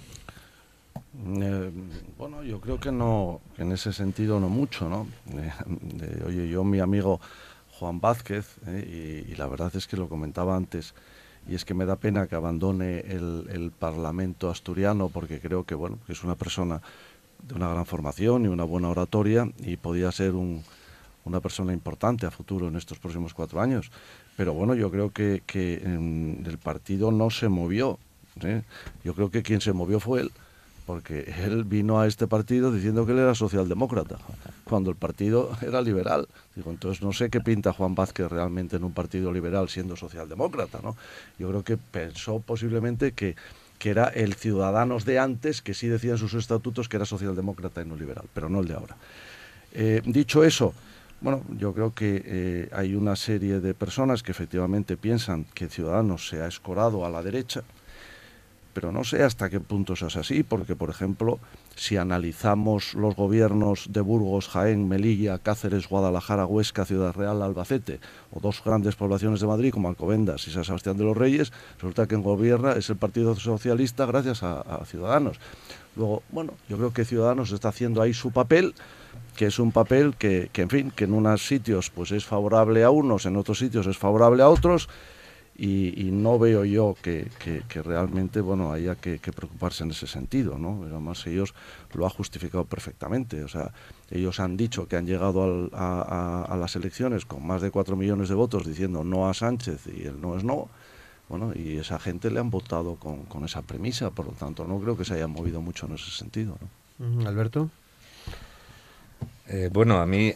Bueno, yo creo que no, que en ese sentido no mucho, ¿no? Oye, yo, mi amigo Juan Vázquez, y la verdad es que lo comentaba antes, y es que me da pena que abandone el Parlamento asturiano, porque creo que, bueno, que es una persona de una gran formación y una buena oratoria, y podía ser una persona importante a futuro en estos próximos 4 años. Pero bueno, yo creo que el partido no se movió, ¿sí? Yo creo que quien se movió fue él, porque él vino a este partido diciendo que él era socialdemócrata, cuando el partido era liberal. Digo, entonces no sé qué pinta Juan Vázquez realmente en un partido liberal siendo socialdemócrata, ¿no? Yo creo que pensó posiblemente que era el Ciudadanos de antes, que sí decía en sus estatutos que era socialdemócrata y no liberal, pero no el de ahora. Dicho eso, bueno, yo creo que hay una serie de personas que efectivamente piensan que Ciudadanos se ha escorado a la derecha, pero no sé hasta qué punto eso es así, porque, por ejemplo, si analizamos los gobiernos de Burgos, Jaén, Melilla, Cáceres, Guadalajara, Huesca, Ciudad Real, Albacete, o dos grandes poblaciones de Madrid como Alcobendas y San Sebastián de los Reyes, resulta que en gobierna es el Partido Socialista gracias a Ciudadanos. Luego, bueno, yo creo que Ciudadanos está haciendo ahí su papel, que es un papel que en fin, que en unos sitios pues es favorable a unos, en otros sitios es favorable a otros, y no veo yo que realmente, bueno, haya que preocuparse en ese sentido, ¿no? Pero además ellos lo han justificado perfectamente. O sea, ellos han dicho que han llegado a las elecciones con más de 4 millones de votos diciendo no a Sánchez y el no es no. Bueno, y esa gente le han votado con esa premisa, por lo tanto no creo que se haya movido mucho en ese sentido, ¿no? Alberto. Bueno, a mí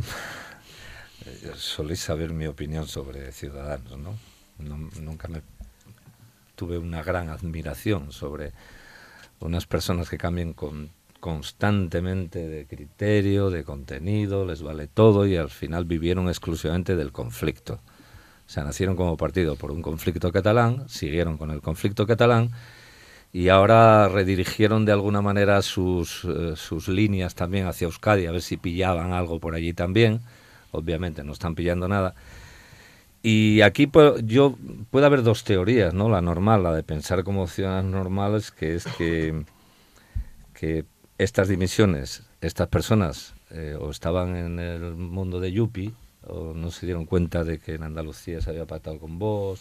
soléis saber mi opinión sobre Ciudadanos, ¿no? Nunca tuve una gran admiración sobre unas personas que cambian constantemente de criterio, de contenido, les vale todo y al final vivieron exclusivamente del conflicto. O sea, nacieron como partido por un conflicto catalán, siguieron con el conflicto catalán y ahora redirigieron de alguna manera sus líneas también hacia Euskadi, a ver si pillaban algo por allí también. Obviamente no están pillando nada. Y aquí puede haber dos teorías, ¿no? La normal, la de pensar como ciudadanos normales, que es que estas dimisiones, estas personas o estaban en el mundo de Yupi, o no se dieron cuenta de que en Andalucía se había pactado con Vox,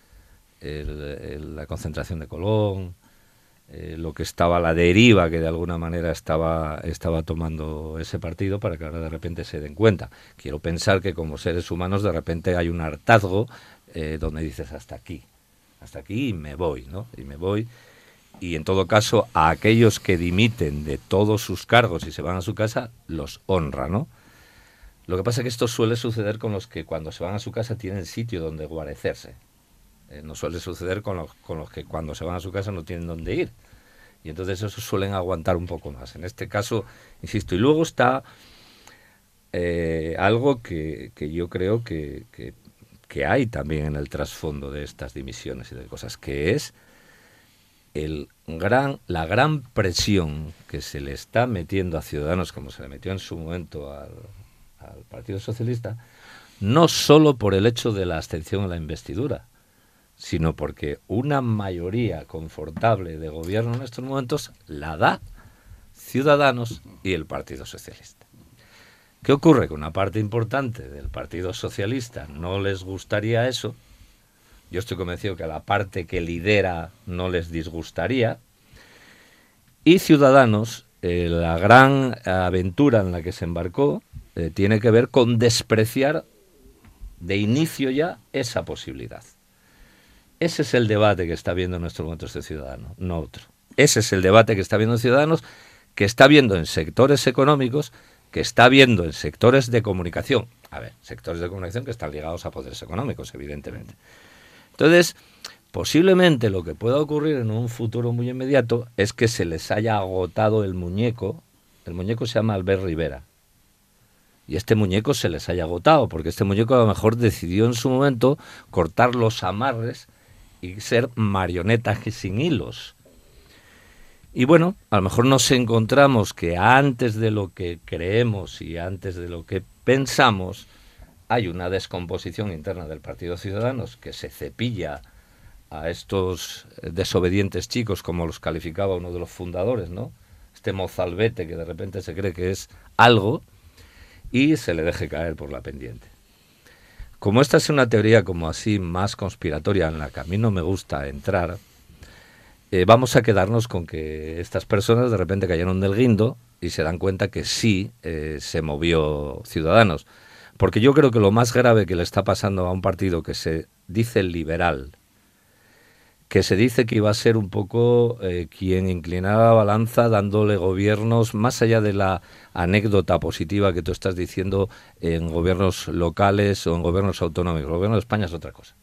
la concentración de Colón, lo que estaba la deriva que de alguna manera estaba tomando ese partido para que ahora de repente se den cuenta. Quiero pensar que como seres humanos de repente hay un hartazgo donde dices hasta aquí y me voy, ¿no? Y me voy. Y en todo caso a aquellos que dimiten de todos sus cargos y se van a su casa los honra, ¿no? Lo que pasa es que esto suele suceder con los que cuando se van a su casa tienen sitio donde guarecerse. No suele suceder con los que cuando se van a su casa no tienen dónde ir. Y entonces esos suelen aguantar un poco más. En este caso, insisto, y luego está algo que yo creo que hay también en el trasfondo de estas dimisiones y de cosas, que es la gran presión que se le está metiendo a Ciudadanos, como se le metió en su momento al Partido Socialista, no solo por el hecho de la abstención en la investidura, sino porque una mayoría confortable de gobierno en estos momentos la da Ciudadanos y el Partido Socialista. ¿Qué ocurre? Que una parte importante del Partido Socialista no les gustaría eso. Yo estoy convencido que a la parte que lidera no les disgustaría. Y Ciudadanos, la gran aventura en la que se embarcó, tiene que ver con despreciar de inicio ya esa posibilidad. Ese es el debate que está habiendo en estos momentos de Ciudadanos, no otro. Ese es el debate que está habiendo en Ciudadanos, que está habiendo en sectores económicos, que está habiendo en sectores de comunicación. A ver, sectores de comunicación que están ligados a poderes económicos, evidentemente. Entonces, posiblemente lo que pueda ocurrir en un futuro muy inmediato es que se les haya agotado el muñeco. El muñeco se llama Albert Rivera. Y este muñeco se les haya agotado, porque este muñeco a lo mejor decidió en su momento cortar los amarres y ser marionetas sin hilos. Y bueno, a lo mejor nos encontramos que antes de lo que creemos y antes de lo que pensamos, hay una descomposición interna del Partido Ciudadanos que se cepilla a estos desobedientes chicos, como los calificaba uno de los fundadores, ¿no? Este mozalbete que de repente se cree que es algo y se le deje caer por la pendiente. Como esta es una teoría como así más conspiratoria en la que a mí no me gusta entrar, vamos a quedarnos con que estas personas de repente cayeron del guindo y se dan cuenta que sí se movió Ciudadanos. Porque yo creo que lo más grave que le está pasando a un partido que se dice liberal, que se dice que iba a ser un poco quien inclinara la balanza dándole gobiernos, más allá de la anécdota positiva que tú estás diciendo en gobiernos locales o en gobiernos autonómicos. El gobierno de España es otra cosa,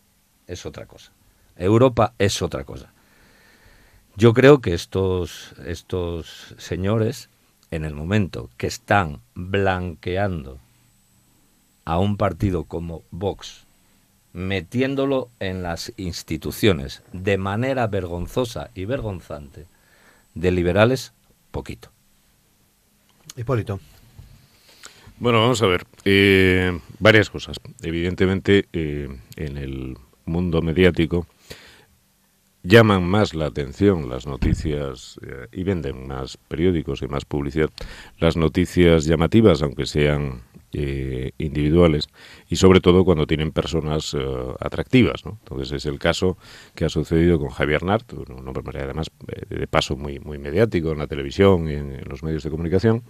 Europa es otra cosa. Yo creo que estos señores, en el momento que están blanqueando a un partido como Vox metiéndolo en las instituciones de manera vergonzosa y vergonzante, de liberales, poquito. Hipólito. Bueno, vamos a ver. Varias cosas. Evidentemente, en el mundo mediático llaman más la atención las noticias y venden más periódicos y más publicidad, las noticias llamativas, aunque sean individuales, y sobre todo cuando tienen personas atractivas, ¿no? Entonces es el caso que ha sucedido con Javier Nart, un hombre además de paso muy mediático en la televisión y en los medios de comunicación.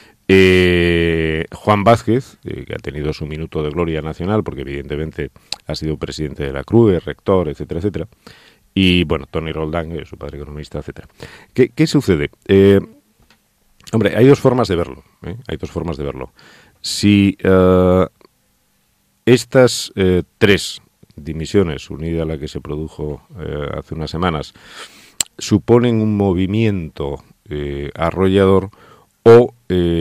Juan Vázquez, que ha tenido su minuto de gloria nacional, porque evidentemente ha sido presidente de la CRUE, rector, etcétera, etcétera. Y bueno, Tony Roldán, su padre economista, etcétera. ¿Qué sucede? Hombre, hay dos formas de verlo. Hay dos formas de verlo. Si estas 3 dimisiones, unida a la que se produjo hace unas semanas, suponen un movimiento arrollador o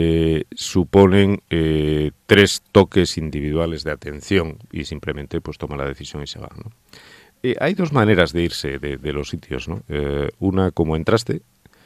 suponen 3 toques individuales de atención y simplemente pues toma la decisión y se va, ¿no? Hay 2 maneras de irse de los sitios, ¿no? Una como entraste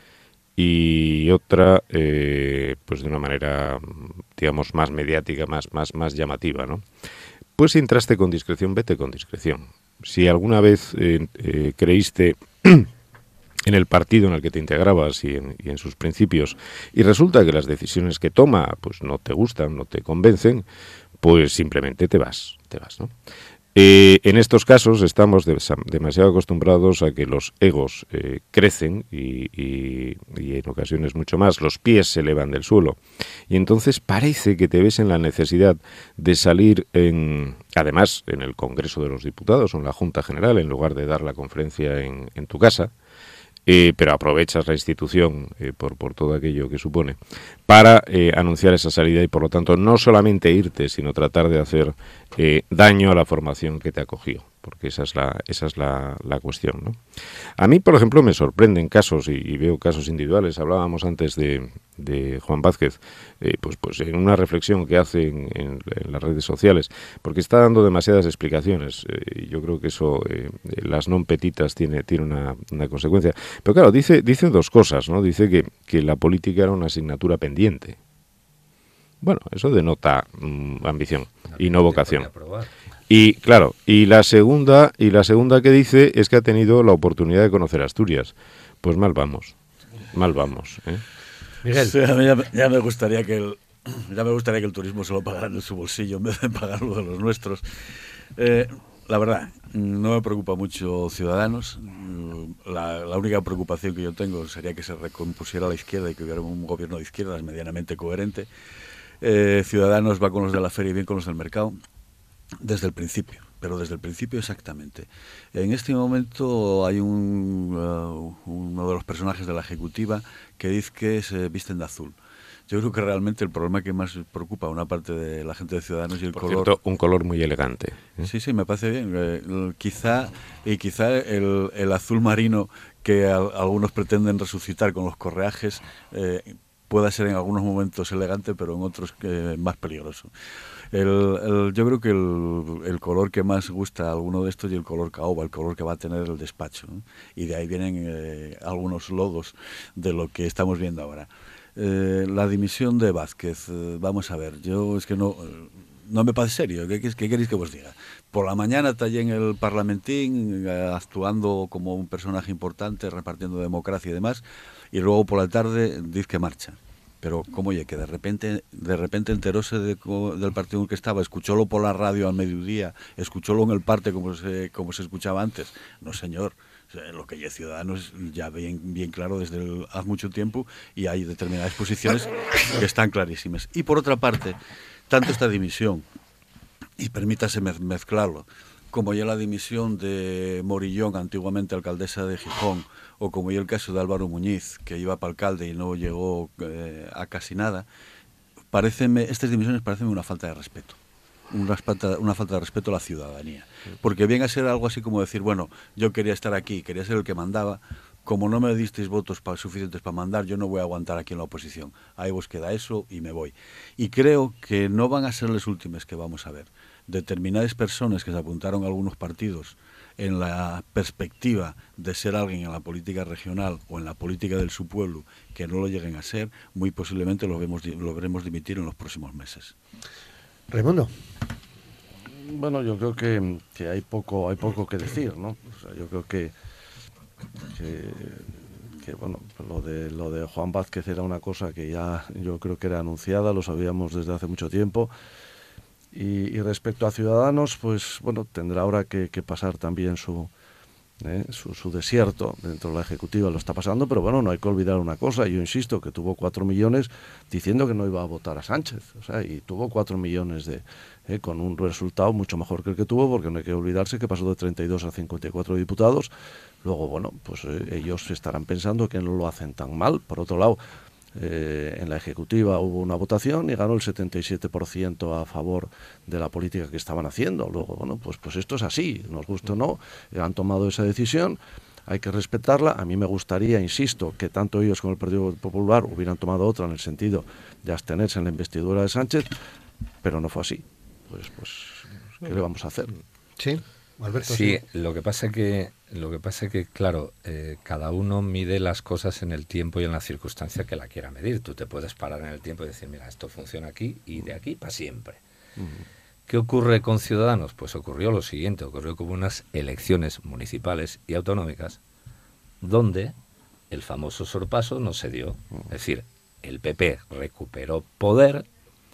y otra pues de una manera, digamos, más mediática, más llamativa, ¿no? Pues si entraste con discreción, vete con discreción. Si alguna vez creíste en el partido en el que te integrabas y en sus principios, y resulta que las decisiones que toma pues no te gustan, no te convencen, pues simplemente te vas, ¿no? En estos casos estamos demasiado acostumbrados a que los egos crecen y en ocasiones mucho más, los pies se elevan del suelo, y entonces parece que te ves en la necesidad de salir además en el Congreso de los Diputados o en la Junta General, en lugar de dar la conferencia en tu casa, pero aprovechas la institución por todo aquello que supone para anunciar esa salida y por lo tanto no solamente irte, sino tratar de hacer daño a la formación que te acogió, porque esa es la cuestión, ¿no? A mí, por ejemplo, me sorprenden casos y veo casos individuales. Hablábamos antes de Juan Vázquez, pues en una reflexión que hace en las redes sociales, porque está dando demasiadas explicaciones, y yo creo que eso, las non petitas tiene una consecuencia. Pero claro, dice 2 cosas, ¿no? Dice que la política era una asignatura pendiente. Bueno, eso denota ambición y no vocación. Y claro, y la segunda que dice es que ha tenido la oportunidad de conocer Asturias. Pues mal vamos, ¿eh? Miguel. Sí, a mí ya me gustaría que el turismo se lo pagaran de su bolsillo en vez de pagarlo de los nuestros. La verdad, no me preocupa mucho Ciudadanos. La única preocupación que yo tengo sería que se recompusiera la izquierda y que hubiera un gobierno de izquierdas medianamente coherente. Ciudadanos va con los de la feria y bien con los del mercado desde el principio, pero desde el principio exactamente. En este momento hay uno de los personajes de la ejecutiva que dice que se visten de azul. Yo creo que realmente el problema que más preocupa a una parte de la gente de Ciudadanos y el color... Por cierto, un color muy elegante. Sí, me parece bien. Quizá el azul marino que algunos pretenden resucitar con los correajes pueda ser en algunos momentos elegante, pero en otros más peligroso. Yo creo que el color que más gusta a alguno de estos es el color caoba, el color que va a tener el despacho, ¿no? Y de ahí vienen algunos logos de lo que estamos viendo ahora. La dimisión de Vázquez, vamos a ver, yo es que no me parece serio. ¿Qué queréis que os diga? Por la mañana está allí en el Parlamentín actuando como un personaje importante, repartiendo democracia y demás, y luego por la tarde dice que marcha. Pero cómo oye, que de repente enteróse del partido en el que estaba, escuchólo por la radio al mediodía, escuchólo en el parte como se escuchaba antes. No, señor. Lo que es Ciudadanos ya bien claro desde hace mucho tiempo, y hay determinadas posiciones que están clarísimas. Y por otra parte, tanto esta dimisión, y permítase mezclarlo, como ya la dimisión de Morillón, antiguamente alcaldesa de Gijón, o como ya el caso de Álvaro Muñiz, que iba para alcalde y no llegó a casi nada, estas dimisiones parecen una falta de respeto. Una falta de respeto a la ciudadanía. Porque viene a ser algo así como decir, bueno, yo quería estar aquí, quería ser el que mandaba, como no me disteis votos suficientes para mandar, yo no voy a aguantar aquí en la oposición. Ahí vos queda eso y me voy. Y creo que no van a ser las últimas que vamos a ver. determinadas personas que se apuntaron a algunos partidos en la perspectiva de ser alguien en la política regional o en la política del su pueblo, que no lo lleguen a ser, muy posiblemente lo veremos dimitir en los próximos meses. Raimundo. Bueno, yo creo que hay poco que decir, ¿no? O sea, yo creo que bueno, lo de Juan Vázquez era una cosa que ya yo creo que era anunciada, lo sabíamos desde hace mucho tiempo. Y respecto a Ciudadanos, pues bueno, tendrá ahora que pasar también su desierto dentro de la Ejecutiva, lo está pasando, pero bueno, no hay que olvidar una cosa, yo insisto, que tuvo 4 millones diciendo que no iba a votar a Sánchez, o sea, y tuvo 4 millones con un resultado mucho mejor que el que tuvo, porque no hay que olvidarse que pasó de 32 a 54 diputados. Luego, bueno, pues ellos estarán pensando que no lo hacen tan mal. Por otro lado, en la Ejecutiva hubo una votación y ganó el 77% a favor de la política que estaban haciendo. Luego, bueno, pues esto es así, nos gusta o no, han tomado esa decisión, hay que respetarla. A mí me gustaría, insisto, que tanto ellos como el Partido Popular hubieran tomado otra en el sentido de abstenerse en la investidura de Sánchez, pero no fue así. Pues ¿qué le vamos a hacer? Sí, Alberto. Sí, lo que pasa que claro, cada uno mide las cosas en el tiempo y en la circunstancia que la quiera medir. Tú te puedes parar en el tiempo y decir, mira, esto funciona aquí y de aquí para siempre. ¿Qué ocurre con Ciudadanos? Pues ocurrió lo siguiente, ocurrió como unas elecciones municipales y autonómicas donde el famoso sorpaso no se dio. Es decir, el PP recuperó poder,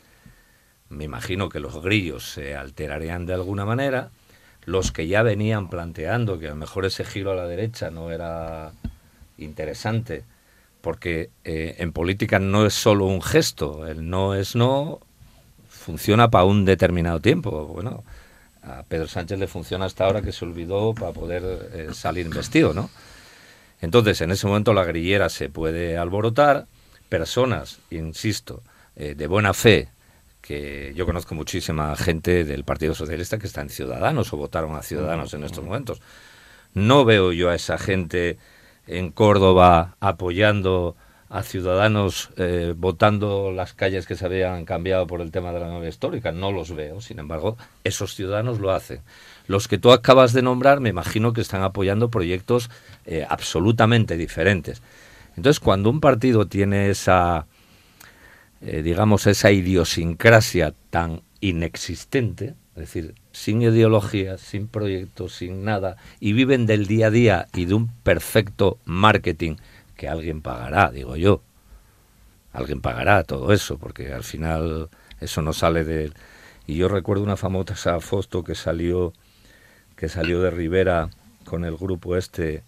me imagino que los grillos se alterarían de alguna manera. Los que ya venían planteando que a lo mejor ese giro a la derecha no era interesante, porque en política no es solo un gesto, el no es no, funciona para un determinado tiempo. Bueno, a Pedro Sánchez le funciona hasta ahora que se olvidó para poder salir investido, ¿no? Entonces, en ese momento la grillera se puede alborotar, personas, insisto, de buena fe, que yo conozco muchísima gente del Partido Socialista que está en Ciudadanos o votaron a Ciudadanos en estos momentos. No veo yo a esa gente en Córdoba apoyando a Ciudadanos, votando las calles que se habían cambiado por el tema de la memoria histórica. No los veo, sin embargo, esos ciudadanos lo hacen. Los que tú acabas de nombrar, me imagino que están apoyando proyectos absolutamente diferentes. Entonces, cuando un partido tiene esa... digamos, esa idiosincrasia tan inexistente, es decir, sin ideología, sin proyectos, sin nada, y viven del día a día y de un perfecto marketing que alguien pagará, digo yo. Alguien pagará todo eso, porque al final eso no sale de... Y yo recuerdo una famosa foto que salió de Rivera con el grupo este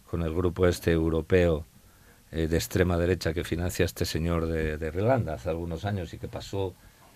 europeo, de extrema derecha que financia este señor de Irlanda hace algunos años y que pasó,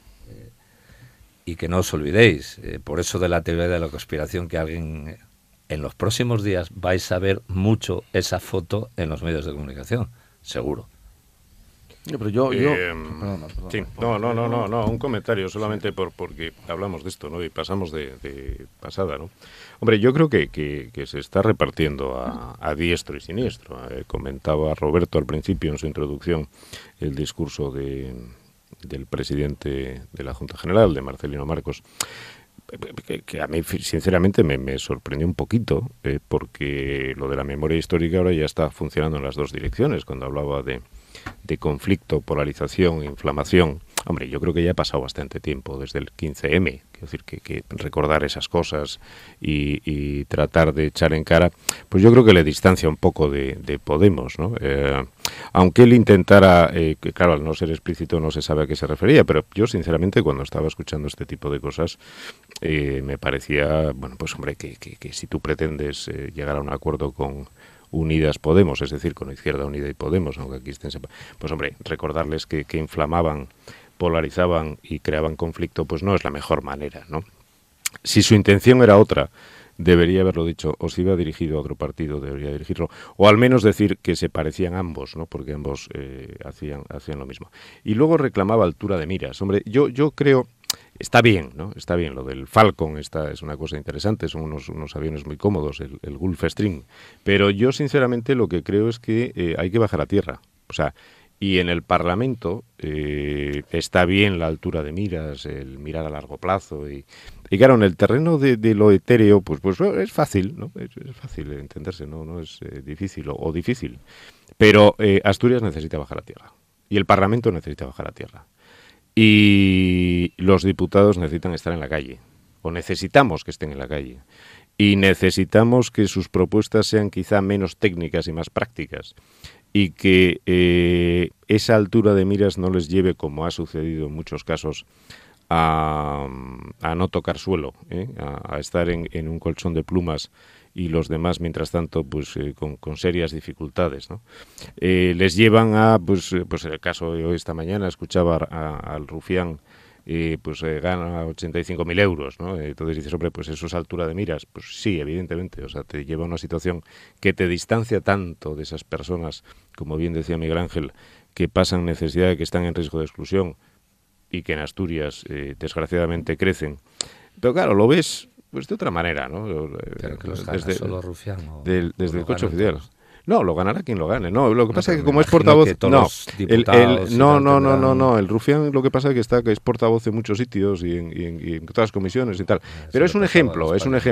y que no os olvidéis, por eso de la teoría de la conspiración, que alguien en los próximos días vais a ver mucho esa foto en los medios de comunicación, seguro. Pero yo perdona. Sí, no, un comentario solamente porque hablamos de esto, ¿no? Y pasamos de pasada, ¿no? Hombre, yo creo que se está repartiendo a diestro y siniestro. Comentaba Roberto al principio en su introducción el discurso del presidente de la Junta General, de Marcelino Marcos, que a mí sinceramente me sorprendió un poquito, porque lo de la memoria histórica ahora ya está funcionando en las dos direcciones. Cuando hablaba de conflicto, polarización, inflamación. Hombre, yo creo que ya ha pasado bastante tiempo desde el 15M, quiero decir que recordar esas cosas y tratar de echar en cara, pues yo creo que le distancia un poco de Podemos, ¿no? Aunque él intentara, que claro, al no ser explícito no se sabe a qué se refería, pero yo sinceramente cuando estaba escuchando este tipo de cosas me parecía, bueno, pues hombre, que si tú pretendes llegar a un acuerdo con Unidas Podemos, es decir, con Izquierda Unida y Podemos, aunque aquí estén separados, pues hombre, recordarles que inflamaban, polarizaban y creaban conflicto, pues no es la mejor manera, ¿no? Si su intención era otra, debería haberlo dicho, o si iba dirigido a otro partido, debería dirigirlo, o al menos decir que se parecían ambos, ¿no? Porque ambos hacían lo mismo. Y luego reclamaba altura de miras. Hombre, yo creo... Está bien, ¿no? Está bien. Lo del Falcon es una cosa interesante, son unos aviones muy cómodos, el Gulfstream. Pero yo, sinceramente, lo que creo es que hay que bajar a tierra. O sea, Y en el Parlamento está bien la altura de miras, el mirar a largo plazo. Y claro, en el terreno de lo etéreo, pues es fácil, ¿no? Es fácil entenderse, no es difícil o difícil. Pero Asturias necesita bajar a tierra. Y el Parlamento necesita bajar a tierra. Y los diputados necesitan estar en la calle. O necesitamos que estén en la calle. Y necesitamos que sus propuestas sean quizá menos técnicas y más prácticas. Y que esa altura de miras no les lleve, como ha sucedido en muchos casos, a no tocar suelo, a estar en un colchón de plumas y los demás, mientras tanto, pues con serias dificultades, ¿no? Les llevan a, pues en el caso de hoy, esta mañana, escuchaba al Rufián, gana 85.000 euros, ¿no? Entonces dices, hombre, pues eso es altura de miras. Pues sí, evidentemente, o sea, te lleva a una situación que te distancia tanto de esas personas, como bien decía Miguel Ángel, que pasan necesidad, que están en riesgo de exclusión y que en Asturias, desgraciadamente, crecen. Pero claro, lo ves pues de otra manera, ¿no? Pero que los gana solo Rufián. Desde el coche oficial. No, lo ganará quien lo gane. No, lo que pasa es que como es portavoz, el Rufián lo que pasa es que es portavoz en muchos sitios y en todas las comisiones y tal. Pero es un ejemplo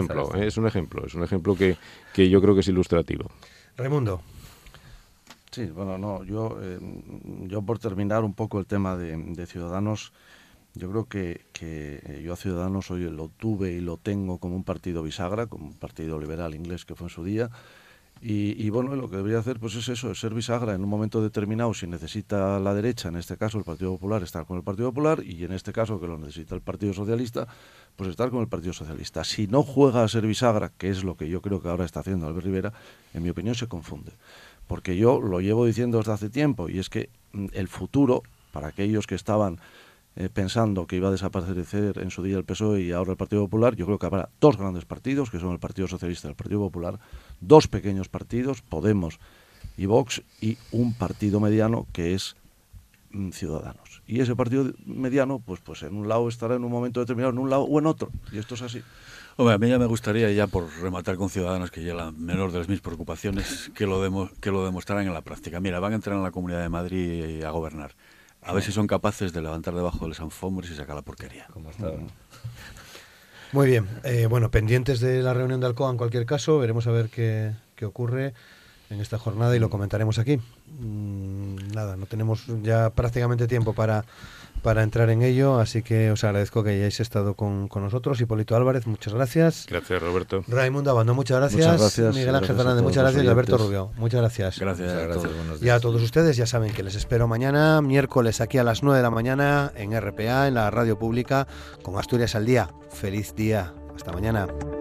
que yo creo que es ilustrativo. Raimundo. Sí, bueno, no, yo por terminar un poco el tema de Ciudadanos, yo creo que yo a Ciudadanos hoy lo tuve y lo tengo como un partido bisagra, como un partido liberal inglés que fue en su día. Y bueno, lo que debería hacer pues es eso, es ser bisagra en un momento determinado. Si necesita la derecha, en este caso el Partido Popular, estar con el Partido Popular, y en este caso que lo necesita el Partido Socialista, pues estar con el Partido Socialista. Si no juega a ser bisagra, que es lo que yo creo que ahora está haciendo Albert Rivera, en mi opinión se confunde. Porque yo lo llevo diciendo desde hace tiempo, y es que el futuro, para aquellos que estaban pensando que iba a desaparecer en su día el PSOE y ahora el Partido Popular, yo creo que habrá dos grandes partidos, que son el Partido Socialista y el Partido Popular, dos pequeños partidos, Podemos y Vox, y un partido mediano que es Ciudadanos. Y ese partido mediano, pues en un lado estará en un momento determinado, en un lado o en otro, y esto es así. Hombre, a mí ya me gustaría, ya por rematar con Ciudadanos, que ya la menor de mis preocupaciones, que lo demostraran en la práctica. Mira, van a entrar en la Comunidad de Madrid a gobernar. A ver si son capaces de levantar debajo del alfombras y sacar la porquería. Muy bien. Bueno, pendientes de la reunión de Alcoa en cualquier caso. Veremos a ver qué ocurre en esta jornada y lo comentaremos aquí. Nada, no tenemos ya prácticamente tiempo para entrar en ello, así que os agradezco que hayáis estado con nosotros. Hipólito Álvarez, muchas gracias. Gracias, Roberto. Raimundo Abando, muchas gracias. Miguel Ángel Fernández, muchas gracias. Y Alberto Rubio, muchas gracias. Gracias a todos. Y a todos ustedes, ya saben que les espero mañana, miércoles, aquí a las 9 de la mañana, en RPA, en la radio pública, con Asturias al Día. Feliz día. Hasta mañana.